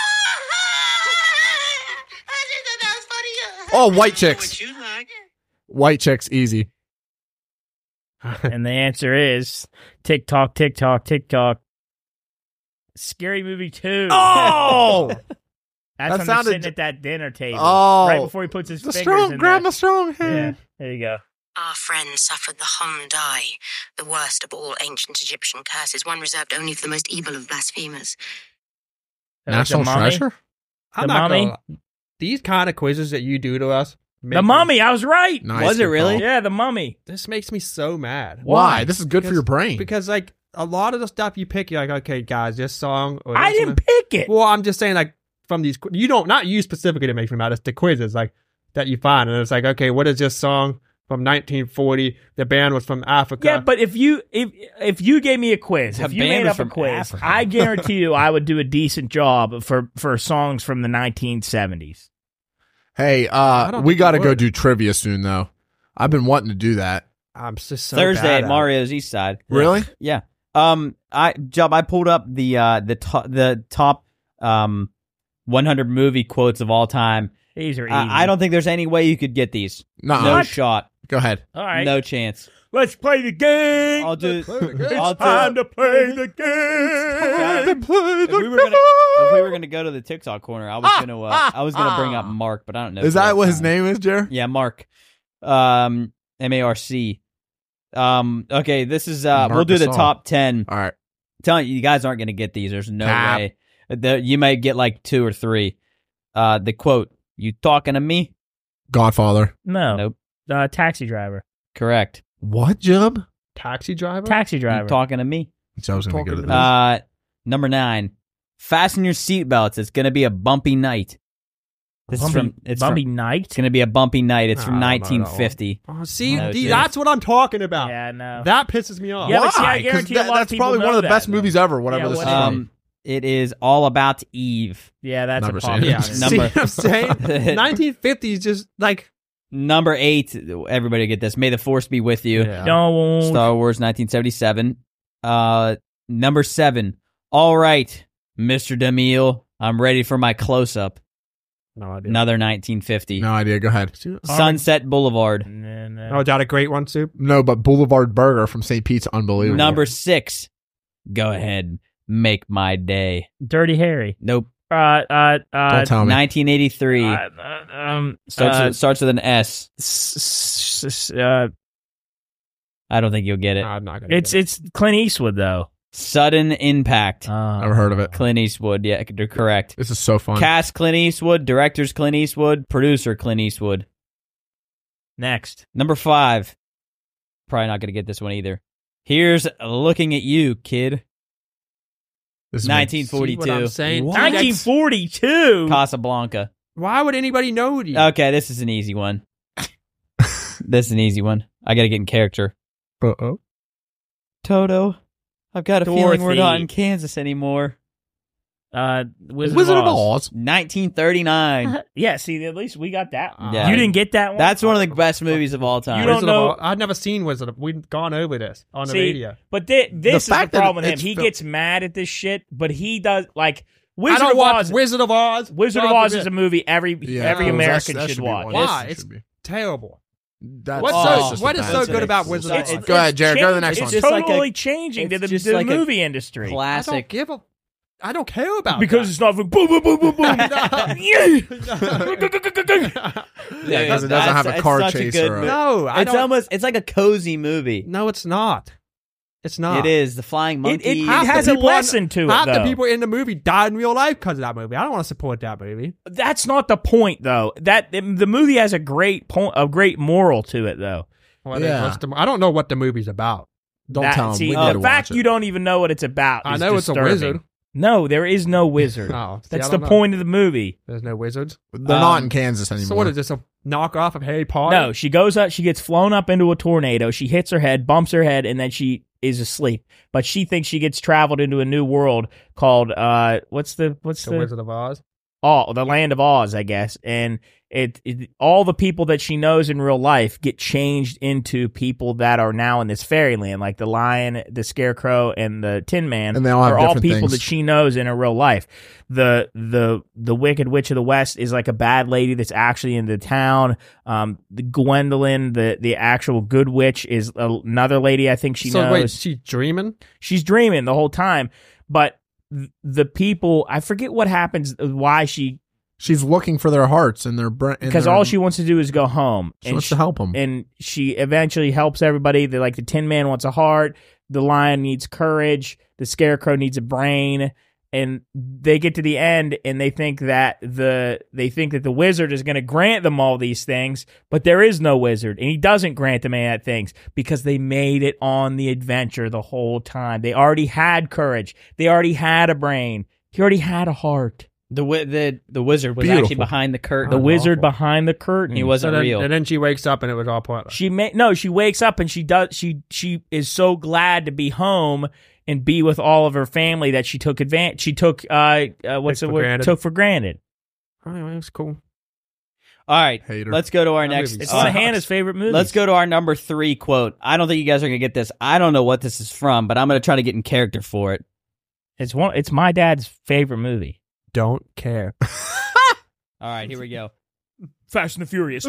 Oh, White Chicks. What you like? White Chicks, easy. And the answer is TikTok, TikTok, TikTok. Scary Movie two. Oh! That's That when they're sounded- sitting at that dinner table. Oh. Right before he puts his The fingers strong, in grab the, my strong Yeah, hand. there you go. Our friend suffered the Homdai, the worst of all ancient Egyptian curses, one reserved only for the most evil of blasphemers. Uh, National the Mummy? Treasure? I'm The not Mummy? gonna lie. These kind of quizzes that you do to us. make The me- Mummy, I was right. Nice, Was it good really? call. Yeah, The Mummy. This makes me so mad. Why? This is good for Because- your brain. Because like a lot of the stuff you pick, you're like, okay, guys, this song. Or I this didn't one- pick it. Well, I'm just saying, like from these, qu- you don't not you specifically to make me mad. It's the quizzes like that you find, and it's like, okay, what is this song from nineteen forty? The band was from Africa. Yeah, but if you if if you gave me a quiz, The if you band made was up a from quiz, Africa. I guarantee you I would do a decent job for for songs from the nineteen seventies. Hey, I uh, don't we think got to you go would. do trivia soon, though. I've been wanting to do that. I'm just so Thursday bad at at it. Mario's East Side. Really? Yeah. Um, I Job. I pulled up the uh the top the top um one hundred movie quotes of all time. These are easy. Uh, I don't think there's any way you could get these. No. No What? shot. Go ahead. All right, No chance. let's play the game. I'll do. Play the game. I'll do- Time to play the Yeah. game. If we were gonna, if we were gonna go to the TikTok corner, I was gonna, uh, I was gonna bring up Mark, but I don't know. Is if we that have what his time. name is, Jer? Yeah, Mark. Um, M A R C. Um. Okay, this is. Uh, Mark we'll do the Gasol. top ten. All right. I'm telling you, you guys aren't gonna get these. There's no Cap. way. The, you may get like two or three. Uh, the quote: "You talking to me?" Godfather. No, Nope. uh, Taxi Driver. Correct. What, Jub? Taxi driver. Taxi You Driver. talking to me? So I was going to go to Talking this. Uh, number nine. Fasten your seatbelts. It's gonna be a bumpy night. This Bumpy, is from. It's Bumpy from, Night. It's gonna be a bumpy night. It's I from don't know that nineteen fifty. Oh, see, No, D, dude. that's what I'm talking about. Yeah, no. That pisses me off. Yeah, but see, I Why? 'Cause guarantee a that- lot of that's people probably know one of the that, best though. movies ever, whatever Yeah, this what is is it? from. Um, it is all about Eve. Yeah, that's Never a seen popular it. Yeah, one. see Number- what I'm saying? nineteen fifties just like Number eight. Everybody get this. May the Force be with you. Yeah. Don't. Star Wars nineteen seventy-seven. Uh, number seven. All right, Mister DeMille, I'm ready for my close up. no idea. Another nineteen fifty. No idea. Go ahead. Sunset Boulevard. No, no. Oh, is that a great one, Soup? No, but Boulevard Burger from Saint Pete's unbelievable. Number six. Go ahead, make my day. Dirty Harry. Nope. Uh, uh, uh, Don't tell me. nineteen eighty-three. uh, uh, um, starts uh, with, starts with an S. s- s- uh, I don't think you'll get it. I'm not gonna. it's get it. it's Clint Eastwood though. Sudden Impact. Uh, Never heard of it. Clint Eastwood. Yeah, you're correct. This is so fun. Cast Clint Eastwood, directors Clint Eastwood, producer Clint Eastwood. next. Number five. Probably not going to get this one either. Here's Looking at You, Kid. This is nineteen See what I'm forty-two. saying? What? Dude, nineteen that's- forty-two. Casablanca. Why would anybody know these? Okay, this is an easy one. This is an easy one. I got to get in character. Uh-oh. Toto, I've got a feeling we're Dorothy. not in Kansas anymore. Uh, Wizard, Wizard of of Oz. Oz. nineteen thirty-nine. Yeah, see, at least we got that. one. Yeah. You didn't get that one. That's one of the best movies of all time. You don't Wizard know- of Oz. I'd never seen Wizard of We've gone over this on the See, radio. But thi- this is the fact that problem with him. it's He fil- gets mad at this shit, but he does like Wizard I don't of watch Oz. Wizard of Oz. Wizard of God Oz forbid. is a movie every Yeah, every that's- American that should should be watch. one. Why? It It's should be. terrible. That's, What's that's so just what a is bad so thing. good about Wizard of It's- Oz? Go ahead, Jared. Go to the next it's one. just like totally a- changing to it's the, just the like a movie industry. I don't Classic. give a. I don't care about Because it's not boom, boom, boom, boom, boom. that. Yeah. Yeah, because it doesn't have a It's car such a chase good or a- mo- No, I It's don't. almost, it's like a cozy movie. No, it's not. It's not. It is. The flying It, monkey. it, it Half the has a people in- lesson to it, Half the though. people in the movie died in real life because of that movie. I don't want to support that movie. That's not the point, though. That the movie has a great point, a great moral to it, though. What Yeah. is- what's the- I don't know what the movie's about. Don't That- tell him. See, We the need to fact watch you it. don't even know what it's about. I is know it's a disturbing. wizard. No, there is no wizard. Oh, see, That's I the don't know. point of the movie. There's no wizards. They're Um, not in Kansas anymore. So what is this? A knockoff of Harry Potter? No, she goes up. She gets flown up into a tornado. She hits her head, bumps her head, and then she is asleep. But she thinks she gets traveled into a new world called uh, what's the what's The the Wizard of Oz. oh the Land of Oz, I guess. And it, it all the people that she knows in real life get changed into people that are now in this fairyland, like the lion, the scarecrow, and the Tin Man. And they all have are all different people things. that she knows in her real life. The the the Wicked Witch of the West is like a bad lady that's actually in the town. Um, the Gwendolyn, the the actual good witch, is another lady I think she so knows. wait, she's dreaming? She's dreaming the whole time, but th- the people, I forget what happens, why she, She's looking for their hearts and their brain. because all she wants to do is go home. she wants to help them. And she eventually helps everybody. The, like the Tin Man wants a heart, the lion needs courage, the scarecrow needs a brain. And they get to the end and they think that the they think that the wizard is going to grant them all these things, but there is no wizard, and he doesn't grant them any of that things because they made it on the adventure the whole time. They already had courage. They already had a brain. He already had a heart. The wi- the the wizard was Beautiful. actually behind the curtain. The Oh, wizard awful. behind the curtain. He So wasn't then, real. and then she wakes up and it was all pointless. She may no. She wakes up and she does. She she is so glad to be home and be with all of her family that she took advantage. She took uh, uh what's Took the for word? granted. Took for granted. Oh, it was cool. All right, Hater. let's go to our That next. movie It's uh, one of sucks. Hannah's favorite movies. Let's go to our number three quote. I don't think you guys are gonna get this. I don't know what this is from, but I'm gonna try to get in character for it. It's one. It's my dad's favorite movie. Don't care. All right, here we go. Fast and the Furious.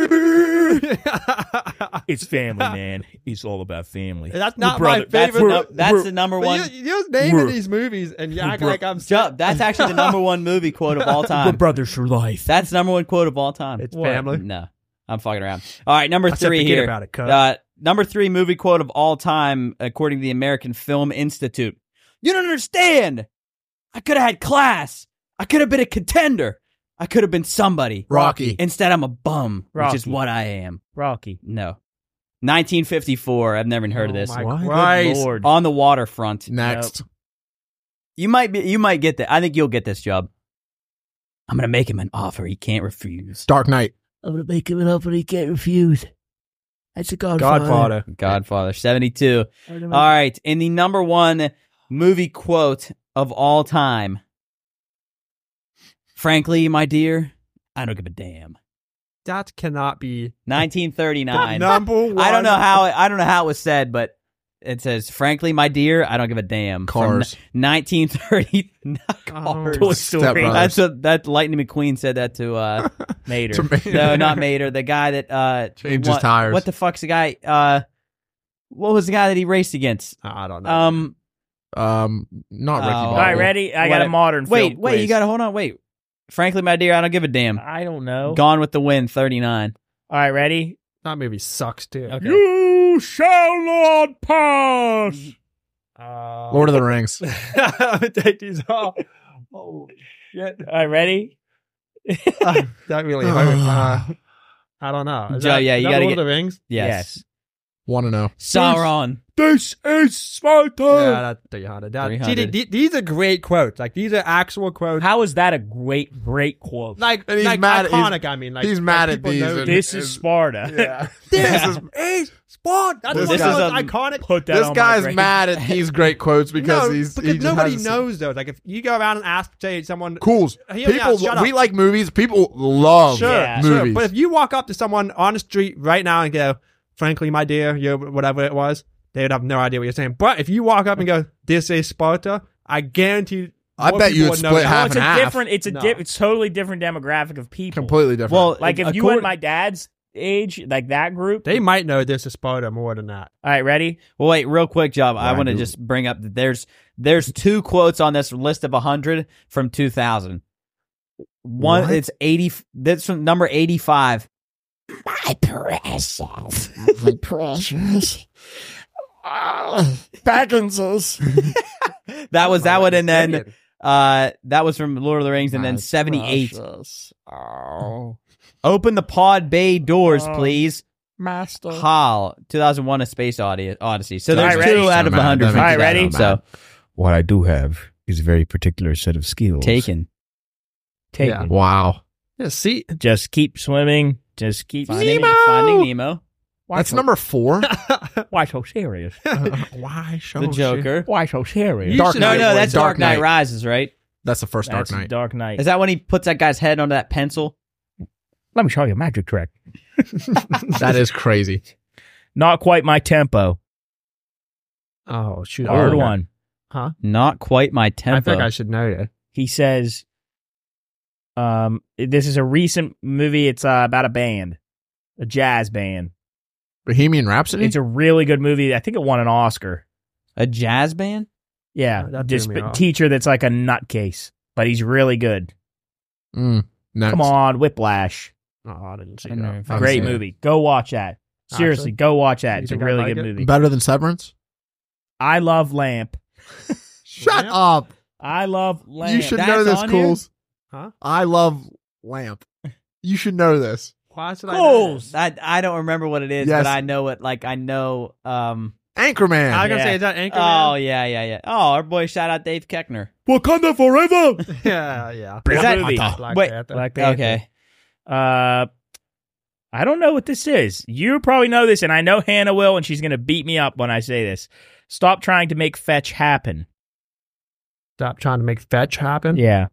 It's family, man. It's all about family. That's We're not brother- my That's, favorite. the, We're- num- that's we're- the number But one. you, you're just naming We're- these movies and you act we're- like I'm. Jup, that's actually the number one movie quote of all We're time. brothers for life. That's the number one quote of all time. It's What? family. No, I'm fucking around. All right, number I said three forget here. about it, cuz. Uh, number three movie quote of all time, according to the American Film Institute. You don't understand. I could have had class. I could have been a contender. I could have been somebody. Rocky. Instead, I'm a bum, which is Rocky. what I am. Rocky. No. nineteen fifty-four. I've never even heard of Oh this. my What? Christ. Good Lord. On the waterfront. Next. You might be. You might get that. I think you'll get this job. I'm gonna make him an offer he can't refuse. Dark Knight. I'm gonna make him an offer he can't refuse. That's a Godfather. Godfather. Godfather. seventy-two. All right. In the number one movie quote of all time. Frankly, my dear, I don't give a damn. That cannot be nineteen thirty-nine. number one. I don't know how. I don't know how it was said, but it says, "Frankly, my dear, I don't give a damn." Cars. From nineteen thirty. Not Cars. Toy Step Story. Brothers. That's what that Lightning McQueen said that to. uh Mater. To me. No, not Mater. The guy that uh Changed his what, tires. What the fuck's the guy? Uh, what was the guy that he raced against? I don't know. Um, Um, not Ricky Oh. Bobby. All right, ready? I got a What- modern. wait, film wait. quiz. You got to hold on. Wait. Frankly, my dear, I don't give a damn. I don't know. Gone with the Wind. thirty-nine. All right, ready? that movie sucks too. Okay. You shall not pass. Uh, Lord of the Rings. take these off. Oh shit! All right, ready? Uh, that really hurt. Uh, I don't know. Is Joe, that- yeah, is you that gotta Lord get- of the Rings. Yes. Want to know? Sauron. This is Sparta. Yeah, that's three hundred. That, three see, hundred. the- these are great quotes. Like these are actual quotes. How is that a great, great quote? Like, And he's like mad at- iconic. I mean, like he's like mad at people these know and- This is- is Sparta. Yeah. This is is sport. That's This one of guy- those This is a- iconic. Put that This on my guy's brain. mad at these great quotes because no, he's because he just nobody has- knows those. Like if you go around and ask, say someone, Cools. Hear me out, People, shut up. we like movies. People love sure, Yeah. sure, movies. but if you walk up to someone on the street right now and go, "Frankly, my dear," you whatever it was, they would have no idea what you're saying. But if you walk up and go, "This is Sparta," I guarantee I more bet you people would would know split that. half Well, it's and a half. different. It's a No. di- it's totally different demographic of people. Completely different. Well, Like if you accord- went my dad's age, like that group. They might know this is Sparta more than that. All right, ready? Well, wait, real quick, Job. I Right, want to dude. just bring up that there's there's two quotes on this list of one hundred from two thousand. One, What? it's eighty. That's from number eighty-five. My precious, my precious. Oh, Bagginses. That was that one, and then Second. uh, that was from Lord of the Rings, and then My seventy-eight. precious. Oh, Open the pod bay doors, Oh. please. master. Hal, two thousand one: A Space Odyssey. Odyssey. So All there's right, two ready? out of Don't one hundred. matter. from All right, ready? two thousand. So What I do have is a very particular set of skills. taken. Take Yeah. it. Wow. Yeah, see, Just keep swimming. Just keep Finding Nemo. Finding Nemo. That's number four. Why so serious? Uh, why show The Joker. Why so serious? You Dark should- No, Knight. no, that's Dark, Dark Knight Knight. Rises, right? That's the first Dark That's Knight. Dark Knight. Is that when he puts that guy's head onto that pencil? Let me show you a magic trick. That is crazy. Not quite my tempo. oh shoot, Third oh, one. huh? Not quite my tempo. I think I should know that. He says, um, this is a recent movie. It's uh, about a band, a jazz band. Bohemian Rhapsody? It's a really good movie. I think it won an Oscar. A jazz band? Yeah, Oh, that threw this me b- off. teacher that's like a nutcase, but he's really good. Mm, next. Come on, Whiplash. Oh, I didn't see I that. know. Haven't Great seen it. movie. Go watch that. Seriously, Actually? go watch that. You It's a think I really like good it? movie. Better than Severance? I love Lamp. Shut Lamp? up. I love Lamp. You should That's know this, on here? Cools. Huh? I love Lamp. You should know this. Why should I know Coles. that? I I don't remember what it is, Yes. but I know it. Like I know. Um. Anchorman. I was gonna Yeah. say, is that Oh Anchorman? yeah, yeah, yeah. Oh, our boy, shout out Dave Keckner. Wakanda forever. yeah, yeah. Is that- movie? Black Wait, Panther. Black Panther. Okay. Uh, I don't know what this is. You probably know this, and I know Hannah will, and she's going to beat me up when I say this. Stop trying to make fetch happen. Stop trying to make fetch happen. Yeah.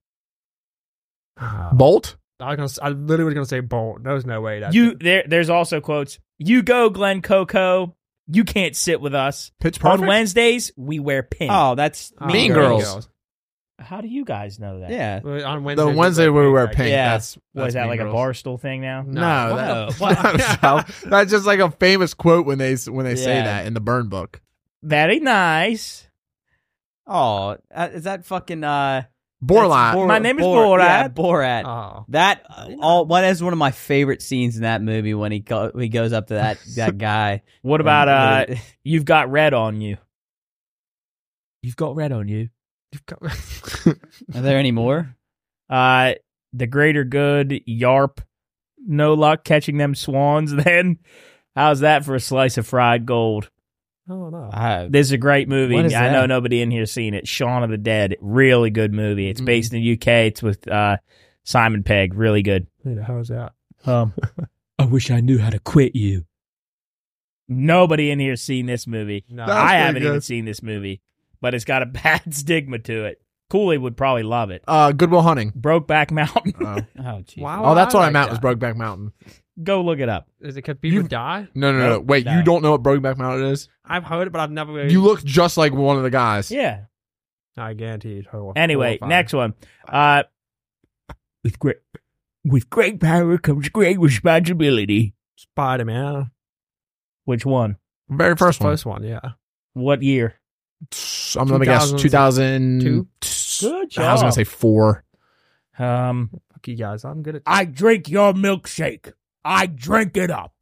Oh. Bolt? I was gonna, s- I literally was gonna say Bolt. There's no way that You there. There's also quotes. You go, Glenn Coco. You can't sit with us. Pitch Perfect? On Wednesdays, we wear pink. Oh, that's Oh, Mean Mean Girls. How do you guys know that? Yeah. Well, On Wednesday, The Wednesday we wear pink. Yeah. That's, Was that's that Mean like Girls. a Barstool thing now? No, No, that, what that- that's just like a famous quote when they when they say Yeah. that in the Burn book. Very nice. Oh, uh, is that fucking uh? Borlat. that's Bor- My name is Bor- Yeah, Borat. Borat. Oh, That uh, all what is one of my favorite scenes in that movie when he go, he goes up to that that guy. What about uh? And- You've got red on you. You've got red on you. you've got- Are there any more? Uh, the greater good, yarp. No luck catching them swans. Then, how's that for a slice of fried gold? oh no. Uh, This is a great movie. What is I know that? nobody in here seen it. Shaun of the Dead, really good movie. It's based in the U K. It's with uh Simon Pegg, really good. Who the hell is that? Um, I wish I knew how to quit you. Nobody in here seen this movie. No. That's I pretty haven't even good. seen this movie, but it's got a bad stigma to it. Cooley would probably love it. Uh, Goodwill Hunting. Brokeback Mountain. Oh, oh, geez. Wow. oh that's I what I like meant that. was Brokeback Mountain. Go look it up. Is it because people You- die? No, no, no. Nope, Wait, no. you don't know what Brokeback Mountain is? I've heard it, but I've never really. You look just like one of the guys. Yeah. I guarantee it's horrible. Anyway, Horrifying. next one. Uh, with great, with great power comes great responsibility. Spider Man. Which one? Very first one. First one, yeah. What year? I'm gonna guess two thousand two? Good I was gonna job. say four. Um, Fuck you guys. I'm good at. I drink your milkshake. I drink it up.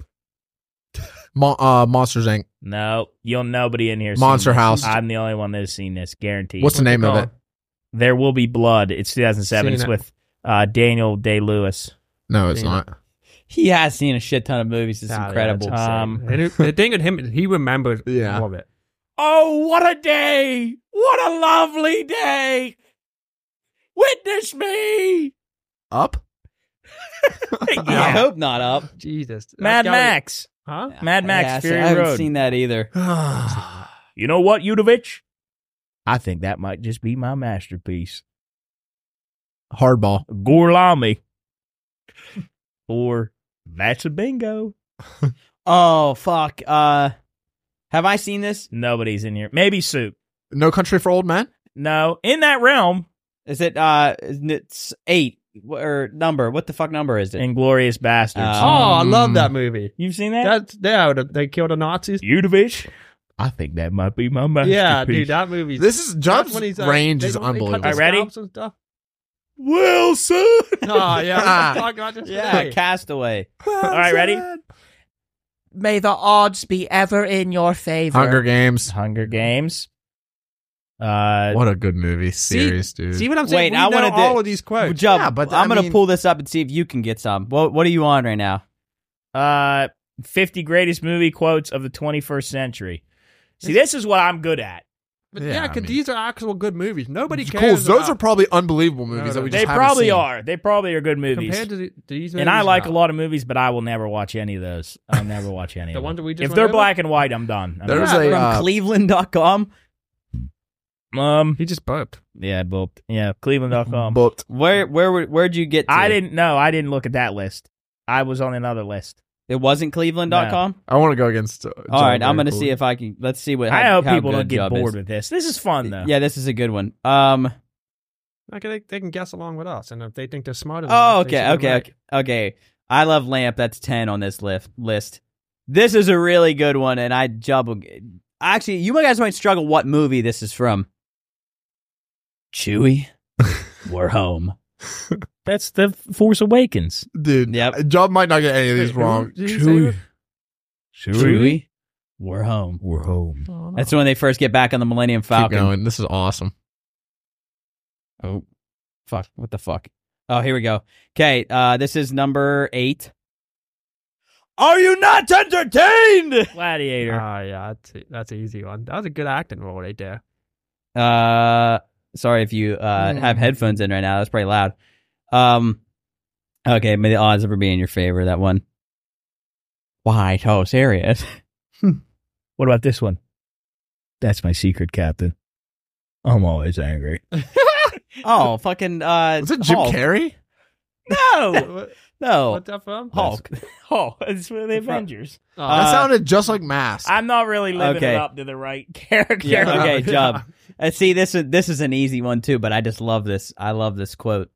Mo- uh, Monsters Incorporated. No, you'll nobody in here. seen Monster this. House. I'm the only one that's seen this. Guaranteed. What's the name of it? There Will Be Blood. It's two thousand seven. Seen It's it. with uh, Daniel Day Lewis. No, it's Seen not. He has seen a shit ton of movies. It's Ah, yeah, incredible. it's insane. Um, And it- the thing with him, is he remembers Yeah. all of it. Oh, what a day! What a lovely day! Witness me! Up? I Yeah. hope not up. Jesus. That's Mad gotta- Max. Huh? Mad Max Yeah, see, Fury I haven't Road. seen that either. You know what, Udovich? I think that might just be my masterpiece. Hardball. Gorlami. Or that's a bingo. Oh fuck. Uh, have I seen this? Nobody's in here. Maybe Soup. No Country for Old Men? No, in that realm. Is it uh? It's eight or number? What the fuck number is it? Inglorious Bastards. Uh, Oh, I love Um, that movie. You've seen that? That's yeah, the- they killed the Nazis. Yudovich? I think that might be my masterpiece. Yeah, dude, that movie. This is Job's range is unbelievable. All right, ready? And stuff. Wilson! Oh yeah, I was talking about this yeah, today. Castaway. All right, ready? May the odds be ever in your favor. Hunger Games. Hunger Games. Uh, What a good movie series, dude. See what I'm saying? Wait, we I know wanna do- all of these quotes. Jub, Yeah, but I'm I gonna mean- pull this up and see if you can get some. What What are you on right now? uh, fifty greatest movie quotes of the twenty-first century. See, this is what I'm good at. But Yeah, yeah, I because mean- these are actual good movies. Nobody Cool. cares. Those about, are probably unbelievable movies No, that we no. just They haven't probably seen. are. They probably are good movies. compared to the, these movies. And I like no. a lot of movies, but I will never watch any of those. I'll never watch any The of ones them. that we just If went they're over? black and white, I'm done. I'm There's done. a From uh, Cleveland dot com. um, He just burped. yeah, both. Yeah, Cleveland dot com. booked. Where Where would- Where'd you get to? I didn't know. I didn't look at that list. I was on another list. It wasn't Cleveland dot com? I want to go against. Uh, All right, Joe I'm going to very see if I can. Let's see what. I how, hope how people good don't get Jub bored is. with this. This is fun, though. Yeah, this is a good one. Um. Like they, they can guess along with us, and if they think they're smarter. Than Oh, us, they okay, should be okay, right. okay, okay. I love Lamp. That's ten on this list. List. This is a really good one, and I Jub. Actually, you guys might struggle. What movie this is from? Chewie, we're home. That's the Force Awakens. dude. Yep. Job might not get any of these Wait, wrong. who did he say it? Chewie, we're home. We're home. Oh, no. That's when they first get back on the Millennium Keep Falcon. going. This is awesome. Oh, fuck. What the fuck? Oh, here we go. Okay, uh, this is number eight. Are you not entertained? Gladiator. Oh yeah, that's that's an easy one. That was a good acting role right there. Uh, sorry if you uh Mm. have headphones in right now. That's pretty loud. Um, okay, may the odds ever be in your favor. That one. Why so serious? What about this one? That's my secret, Captain. I'm always angry. Oh, fucking uh, Was it Jim Hulk. Carrey? No, What, No, what's that from? Hulk. oh, it's for the Avengers. Oh, Uh, That sounded just like Mask. I'm not really living Okay. it up to the right character. Yeah, okay, Yeah. job. Uh, see, this is this is an easy one too, but I just love this. I love this quote.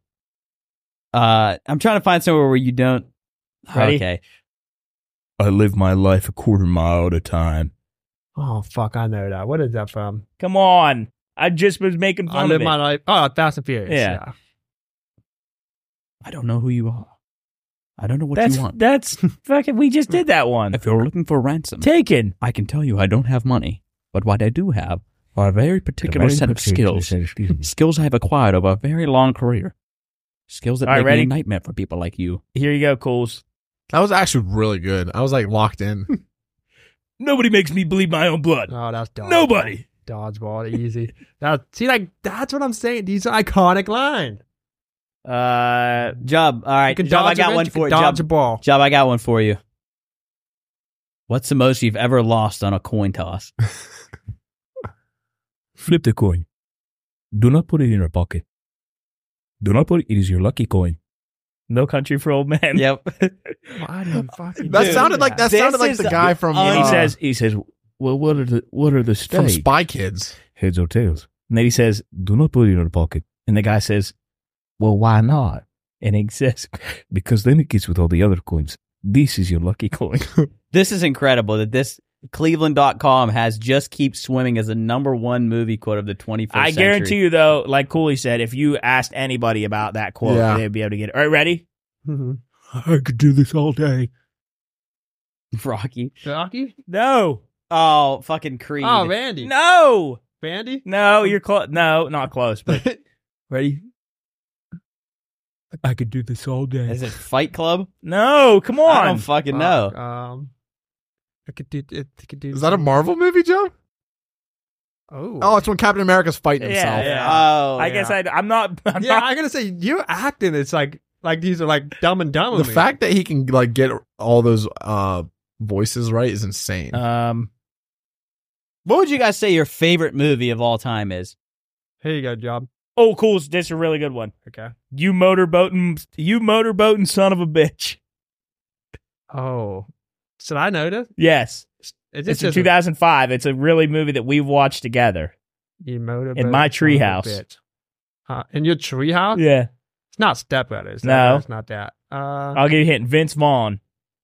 Uh, I'm trying to find somewhere where you don't. Ready? Okay. I live my life a quarter mile at a time. oh fuck, I know that. What is that from? Come on. I just was making I fun live of it. my life. Oh, Fast and Furious. Yeah. Yeah. I don't know who you are. I don't know what that's you want. that's fucking. We just did that one. If you're looking for ransom, Taken. I can tell you I don't have money, but what I do have are a very particular Very set of particular skills. set of skills. Skills I've acquired over a very long career. Skills that All right, make ready? me a nightmare for people like you. Here you go, Coles. That was actually really good. I was like locked in. Nobody makes me bleed my own blood. Oh, that's dodgeball. Nobody. Dodgeball, easy. That see, like that's what I'm saying. These are iconic lines. Uh, Job, all right, You can Job, I dodge a got wrench, one you for can you. dodge Job, a ball. Job, I got one for you. What's the most you've ever lost on a coin toss? Flip the coin. Do not put it in your pocket. Do not put it. It is your lucky coin. No Country for Old Men. Yep. Why do you fucking That do sounded like that This sounded like is the guy from un- And he uh, says, he says, Well, what are the what are the from stakes? Spy Kids. Heads or tails? and then he says, Do not put it in your pocket. and the guy says, well, why not? And he says, Because then it gets with all the other coins. This is your lucky coin. This is incredible that this Cleveland dot com has just keep swimming as the number one movie quote of the twenty-first I century. guarantee you, though, like Cooley said, if you asked anybody about that quote, Yeah. they'd be able to get it. All right, ready? Mhm. I could do this all day. Rocky. Rocky? No. Oh, fucking Creed. Oh, Randy. No. Randy? No, you're close. No, not close, but Ready? I could do this all day. Is it Fight Club? no, come I on. don't fucking know. Fuck, Um, I could do. I could do. Is that a Marvel movie, Joe? Oh. Oh, it's when Captain America's fighting Yeah, himself. yeah. Oh, I guess I, I'm not. I'm yeah, not I'm gonna say you're acting. It's like like these are like dumb and dumb. The with me. fact that he can like get all those uh voices right is insane. um, What would you guys say your favorite movie of all time is? Here you go, Job. oh, cool. This is a really good one. Okay. You motorboating, you motorboating son of a bitch. Oh, should I know this? Yes. Is It's this from just two thousand five. It's a really movie that we've watched together. you motorboat in my son of a treehouse. bitch? Uh, in your treehouse? Yeah. It's not Step Brothers. No. It's not that. Uh, I'll give you a hint. Vince Vaughn.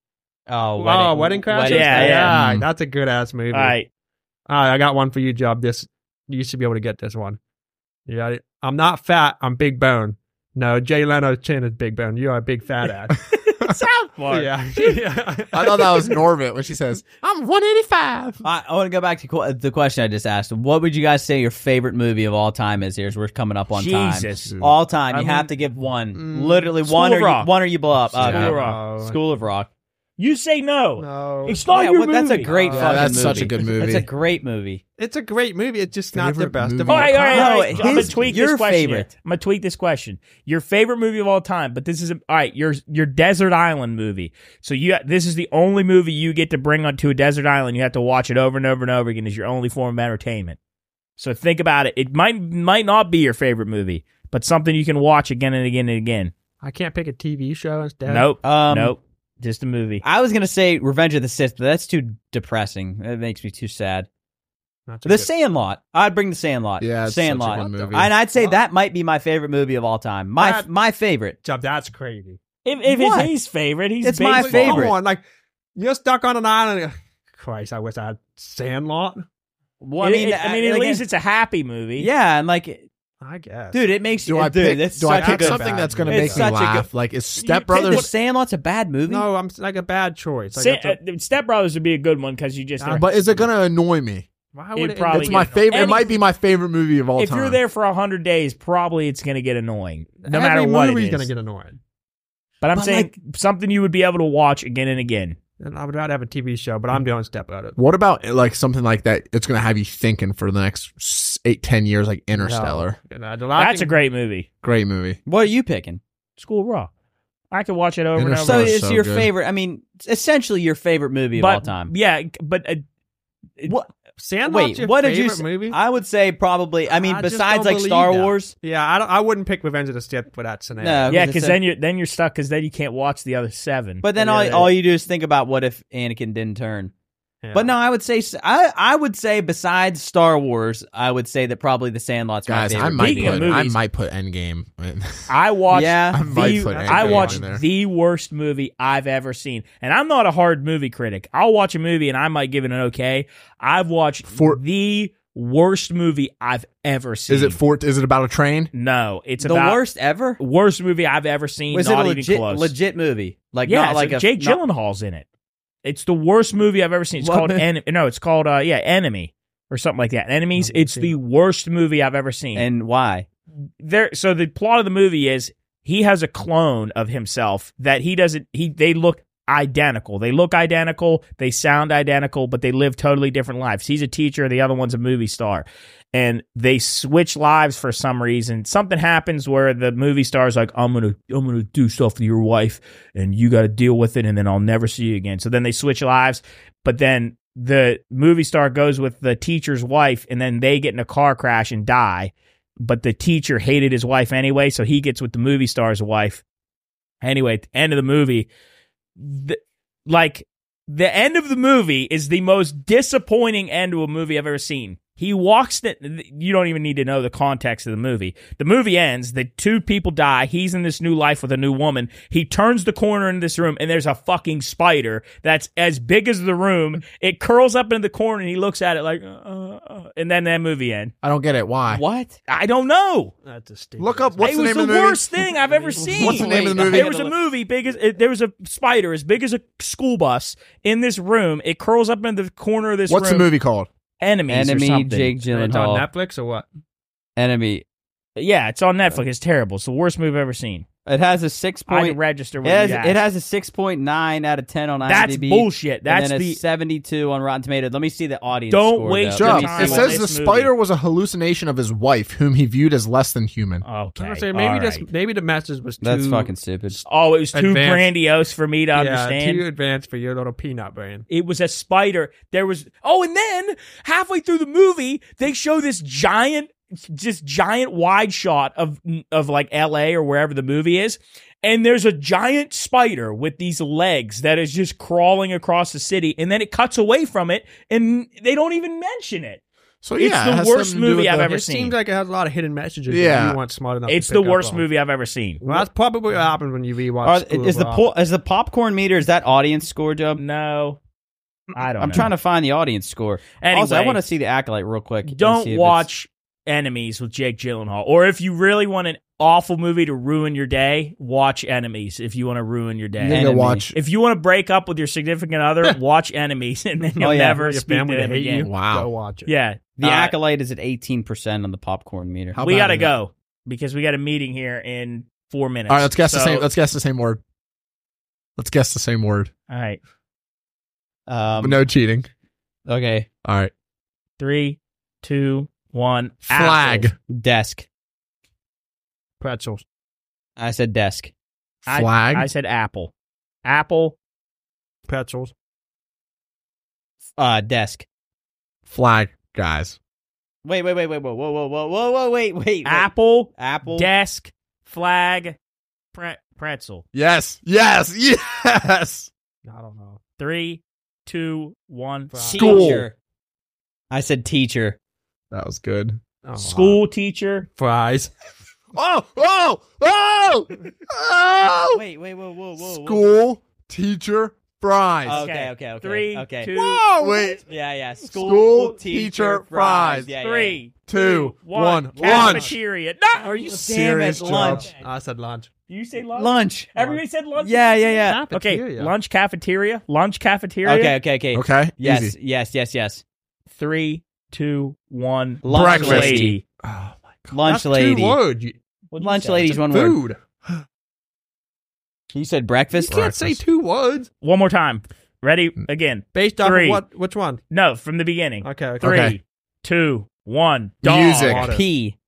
Oh, oh, Wedding Crashers? Yeah, yeah. Mm. That's a good ass movie. All right. All right, I got one for you, Job. This you should be able to get this one. Yeah, I'm not fat. I'm big bone. No, Jay Leno's chin is big bone. You are a big fat ass. South Park. yeah. yeah. I thought that was Norbit when she says, I'm one eighty-five. I, I want to go back to qu- the question I just asked. What would you guys say your favorite movie of all time is? Here's we're coming up on Jesus. time. All time. I You mean, have to give one. mm, Literally School one of or you, Rock. one or you blow up. School Okay. of Rock. Oh, School of Rock. You say no. No. It's not Yeah, your well, that's a movie. great Yeah, fucking that's movie. such a good movie. That's a great movie. It's a great movie. It's just not the Favorite best of movie? all All right, all right, all No, right. I'm gonna his- tweak your this question. favorite. I'm gonna tweak this question. Your favorite movie of all time, but this is a, all right. Your your desert island movie. So you this is the only movie you get to bring onto a desert island. You have to watch it over and over and over again as your only form of entertainment. So think about it. It might might not be your favorite movie, but something you can watch again and again and again. I can't pick a T V show instead. Nope. Um, nope. Just a movie. I was gonna say Revenge of the Sith, but that's too depressing. That makes me too sad. That's a The good- Sandlot. I'd bring The Sandlot. Yeah, it's such a Sandlot. good movie. And I'd say that might be my favorite movie of all time. My That- my favorite. Job, that's crazy. If, if What? it's his favorite, he's It's my baseball. favorite. Come on, like you're stuck on an island. Christ, I wish I had Sandlot. Well, I I mean, mean, I mean, at like, least it's a happy movie. yeah, and like, I guess. dude, it makes Do you. I dude, pick, that's do I such a pick good. something bad that's going to movie. make It's me such a laugh? good- Like, is You Step pick Brothers? The Sandlot's a bad movie. No, I'm s- like a bad choice. Like, Sa- it's a- uh, Step Brothers would be a good one because you just. Uh, But is it going to annoy me? why it would it? probably It's my get- favorite. Any- It might be my favorite movie of all if time. you're there for a hundred days, probably it's going to get annoying, no Every matter what it movie's is. gonna get annoying. But I'm But, saying something you would be able to watch again and again. And I would rather have a T V show, but I'm doing Step Brothers. What about like something like that? It's going to have you thinking for the next s- eight, ten years, like Interstellar. No. And, uh, the last That's a thing- great movie. Great movie. What are you picking? School of Rock. I could watch it over and over. Interstellar. So is it's so your good. favorite. I mean, it's essentially your favorite movie of but all time. yeah, but uh, it- What? Sandlot's Wait, your what did you? favorite s- movie? I would say probably. I mean, I just besides don't like Star believe that. Wars. Yeah, I, don't, I wouldn't pick Revenge of the Sith for that scenario. No, yeah, it's because a- then you're then you're stuck because then you can't watch the other seven. But then The all, other- all you do is think about what if Anakin didn't turn. Yeah. But no, I would say I I would say besides Star Wars, I would say that probably the Sandlot's Guys, my I favorite. might Speaking of put I movies- might put Endgame. in. I watched Yeah. I might the put I Endgame watched in there. the worst movie I've ever seen, and I'm not a hard movie critic. I'll watch a movie and I might give it an okay. I've watched For- the worst movie I've ever seen. Is it Fort? Is it about a train? No, it's the about worst ever. worst movie I've ever seen. Was not it a even legit close. legit movie? Like yeah, not like so a Jake not- Gyllenhaal's in it. It's the worst movie I've ever seen. It's What called movie? En- no, it's called uh, yeah, Enemy or something like that. Enemies. It's the worst movie I've ever seen. And why? there so the plot of the movie is he has a clone of himself that he doesn't he they look identical. They look identical, they sound identical, but they live totally different lives. He's a teacher, the other one's a movie star. And they switch lives for some reason. Something happens where the movie star's like, I'm gonna I'm gonna do stuff to your wife and you gotta deal with it and then I'll never see you again. So then they switch lives, but then the movie star goes with the teacher's wife and then they get in a car crash and die. But the teacher hated his wife anyway, so he gets with the movie star's wife. Anyway, at the end of the movie, the, like, the end of the movie is the most disappointing end to a movie I've ever seen. He walks the, you don't even need to know the context of the movie. The movie ends, the two people die, he's in this new life with a new woman. He turns the corner in this room and there's a fucking spider that's as big as the room. It curls up in the corner and he looks at it like, uh, uh, and then that movie ends. I don't get it. Why? What? I don't know. That's a stupid. Look up what's it the was name the, of the movie? worst thing I've ever seen. What's the name of the movie? There was a movie big as it, there was a spider as big as a school bus in this room. It curls up in the corner of this What's room. the movie called? Enemies or Enemy something. Jake It's on Gyllenhaal. Netflix or what? Enemy. Yeah, it's on Netflix. It's terrible. It's the worst movie I've ever seen. It has a six I point. register It with has, you it has a six point nine out of ten on That's IMDb. bullshit. That's and then the a seventy-two on Rotten Tomatoes. Let me see the audience. Don't score, waste though. your Let Job. me time It see on what- says this the movie. spider was a hallucination of his wife, whom he viewed as less than human. Okay. I'm gonna say maybe all this right. maybe the message was too That's fucking stupid. Oh, it was too Advanced. grandiose for me to yeah, understand. too advanced for your little peanut brain. It was a spider. There was oh, and then halfway through the movie, they show this giant, just giant wide shot of of like L A or wherever the movie is, and there's a giant spider with these legs that is just crawling across the city, and then it cuts away from it, and they don't even mention it. So It's yeah, the it has worst something to do movie with I've the- ever It seen. seems like it has a lot of hidden messages Yeah. that you weren't smart enough It's to the pick up worst on. movie I've ever seen. Well, that's probably what happens when you rewatch Are, School is of the Rock. po- is the popcorn meter? Is that audience score, Job? No, I don't. I'm know. trying to find the audience score. Anyway, Also, I want to see the Acolyte real quick. and see don't if it's- watch Enemies with Jake Gyllenhaal. Or if you really want an awful movie to ruin your day, watch Enemies. If you want to ruin your day, You need to Enemy. watch. if you want to break up with your significant other, watch Enemies, and then you'll Oh, yeah. never Your speak family to to them hate again. you. Wow. Go watch it. Yeah, The Uh, Acolyte is at eighteen percent on the popcorn meter. How we bad gotta is it? go because we got a meeting here in four minutes. All right, let's guess the So- same. Let's guess the same word. Let's guess the same word. All right, Um, But no cheating. Okay. All right. three, two, one. Flag. Apples. Desk. Pretzels. I said desk. I- Flag. I said apple. Apple. Pretzels. Uh, desk. Flag, guys. Wait, wait, wait, wait, whoa, whoa, whoa, whoa, whoa, whoa, wait, wait. wait. Apple. Apple. Desk. Flag. Pre- pretzel. Yes. Yes. Yes. I don't know. Three, two, one. School. Teacher. I said teacher. That was good. Oh, School teacher. Fries. Oh, oh, oh, oh. Wait, wait, whoa, whoa, whoa. whoa. School teacher fries. Oh, Okay, okay, okay. Three, okay. two, Whoa, wait. Yeah, yeah. School, School teacher fries. Yeah, yeah. three, Two, one. one. Lunch. Cafeteria. No, are you serious, Damn it, lunch. I said lunch. You say lunch? Lunch. Everybody said lunch. Yeah, yeah, yeah. Okay, Cafeteria. lunch cafeteria. Lunch cafeteria. Okay, okay, okay. Okay. Yes, Easy. yes, yes, yes. Three, two, one. Lunch Breakfast. lady. Oh my god. Lunch That's lady. two words. You, What'd you Lunch say? lady's one word. food. You said breakfast? You can't say Breakfast. two words One more time. Ready? Again. based off Three. of what? Which one? No, from the beginning. Okay. okay. Three, Okay. two, one. Dog. Music. Water. Pee.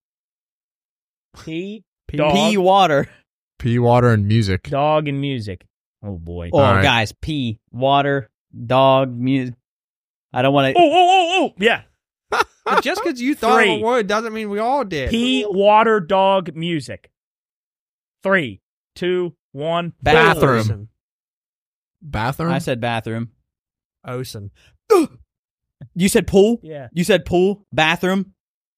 Pee. Pee. Dog. Pee water. Pea water and music. Dog and music. Oh boy. Oh, All right. guys, pee, water, dog, music. I don't want Oh, to. oh, oh, oh. Yeah. But just because you thought Three. of a word doesn't mean we all did. Pee, water, dog, music. Three, two, one. Bathroom. Ocean. Bathroom. I said bathroom. Ocean. You said pool. Yeah. You said pool, bathroom.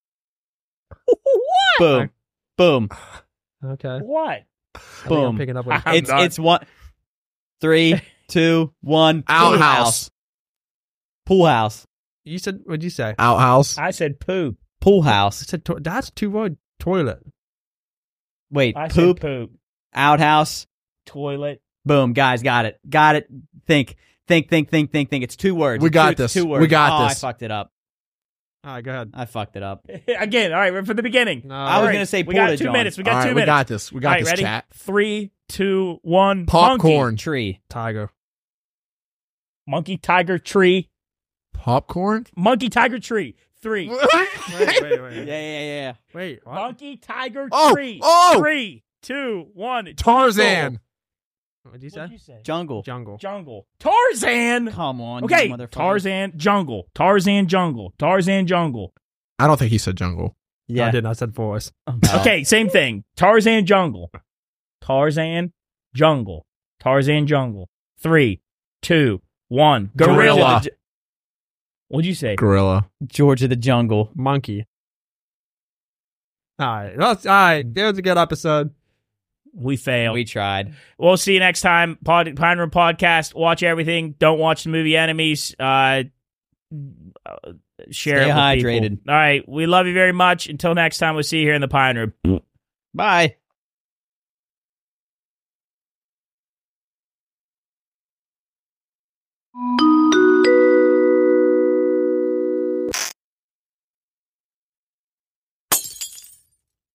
What? Boom, boom, Okay. What? I think I'm boom. picking up what I'm It's done. it's one. Three, two, one. Pool Outhouse. house. Pool house. you said. What'd you say? Outhouse. I said poop. Pool I house. said to- that's two word. Toilet. Wait, I poop, said poop. outhouse. Toilet. Boom, guys, got it, got it. Think, think, think, think, think, think. It's two words. We It's got two, it's this. Two We words. got oh, this. I fucked it up. All right. Go ahead. I fucked it up. Again, all right, we're from the beginning. No. I was All right, gonna say we got porta two john. minutes. We got All right, two we minutes. got this. We got All right, this, ready? chat. Three, two, one. Popcorn. Tree. Tiger. Monkey, monkey, tiger, tree. Popcorn. Monkey, tiger, tree. Three. Wait, wait, Yeah, wait. yeah, yeah. Wait. What? Monkey, tiger, Oh, tree. oh! Three, two, one. Tarzan. What'd you say? What'd you say? Jungle. Jungle. Jungle. Tarzan. Come on. Okay. you motherfucker. Tarzan, jungle. Tarzan, jungle. Tarzan, jungle. I don't think he said jungle. Yeah. I didn't. I said forest. Oh. Okay, same thing. Tarzan, jungle. Tarzan, jungle. Tarzan, jungle. Three, two, one. Gorilla. Gorilla. What'd you say? Gorilla. George of the Jungle. Monkey. All right. That's, all right. It was a good episode. We failed. We tried. We'll see you next time. Pod, Pine Room Podcast. Watch everything. Don't watch the movie Enemies. Uh, uh, share Stay it with hydrated. people. All right. We love you very much. Until next time, we'll see you here in the Pine Room. Bye.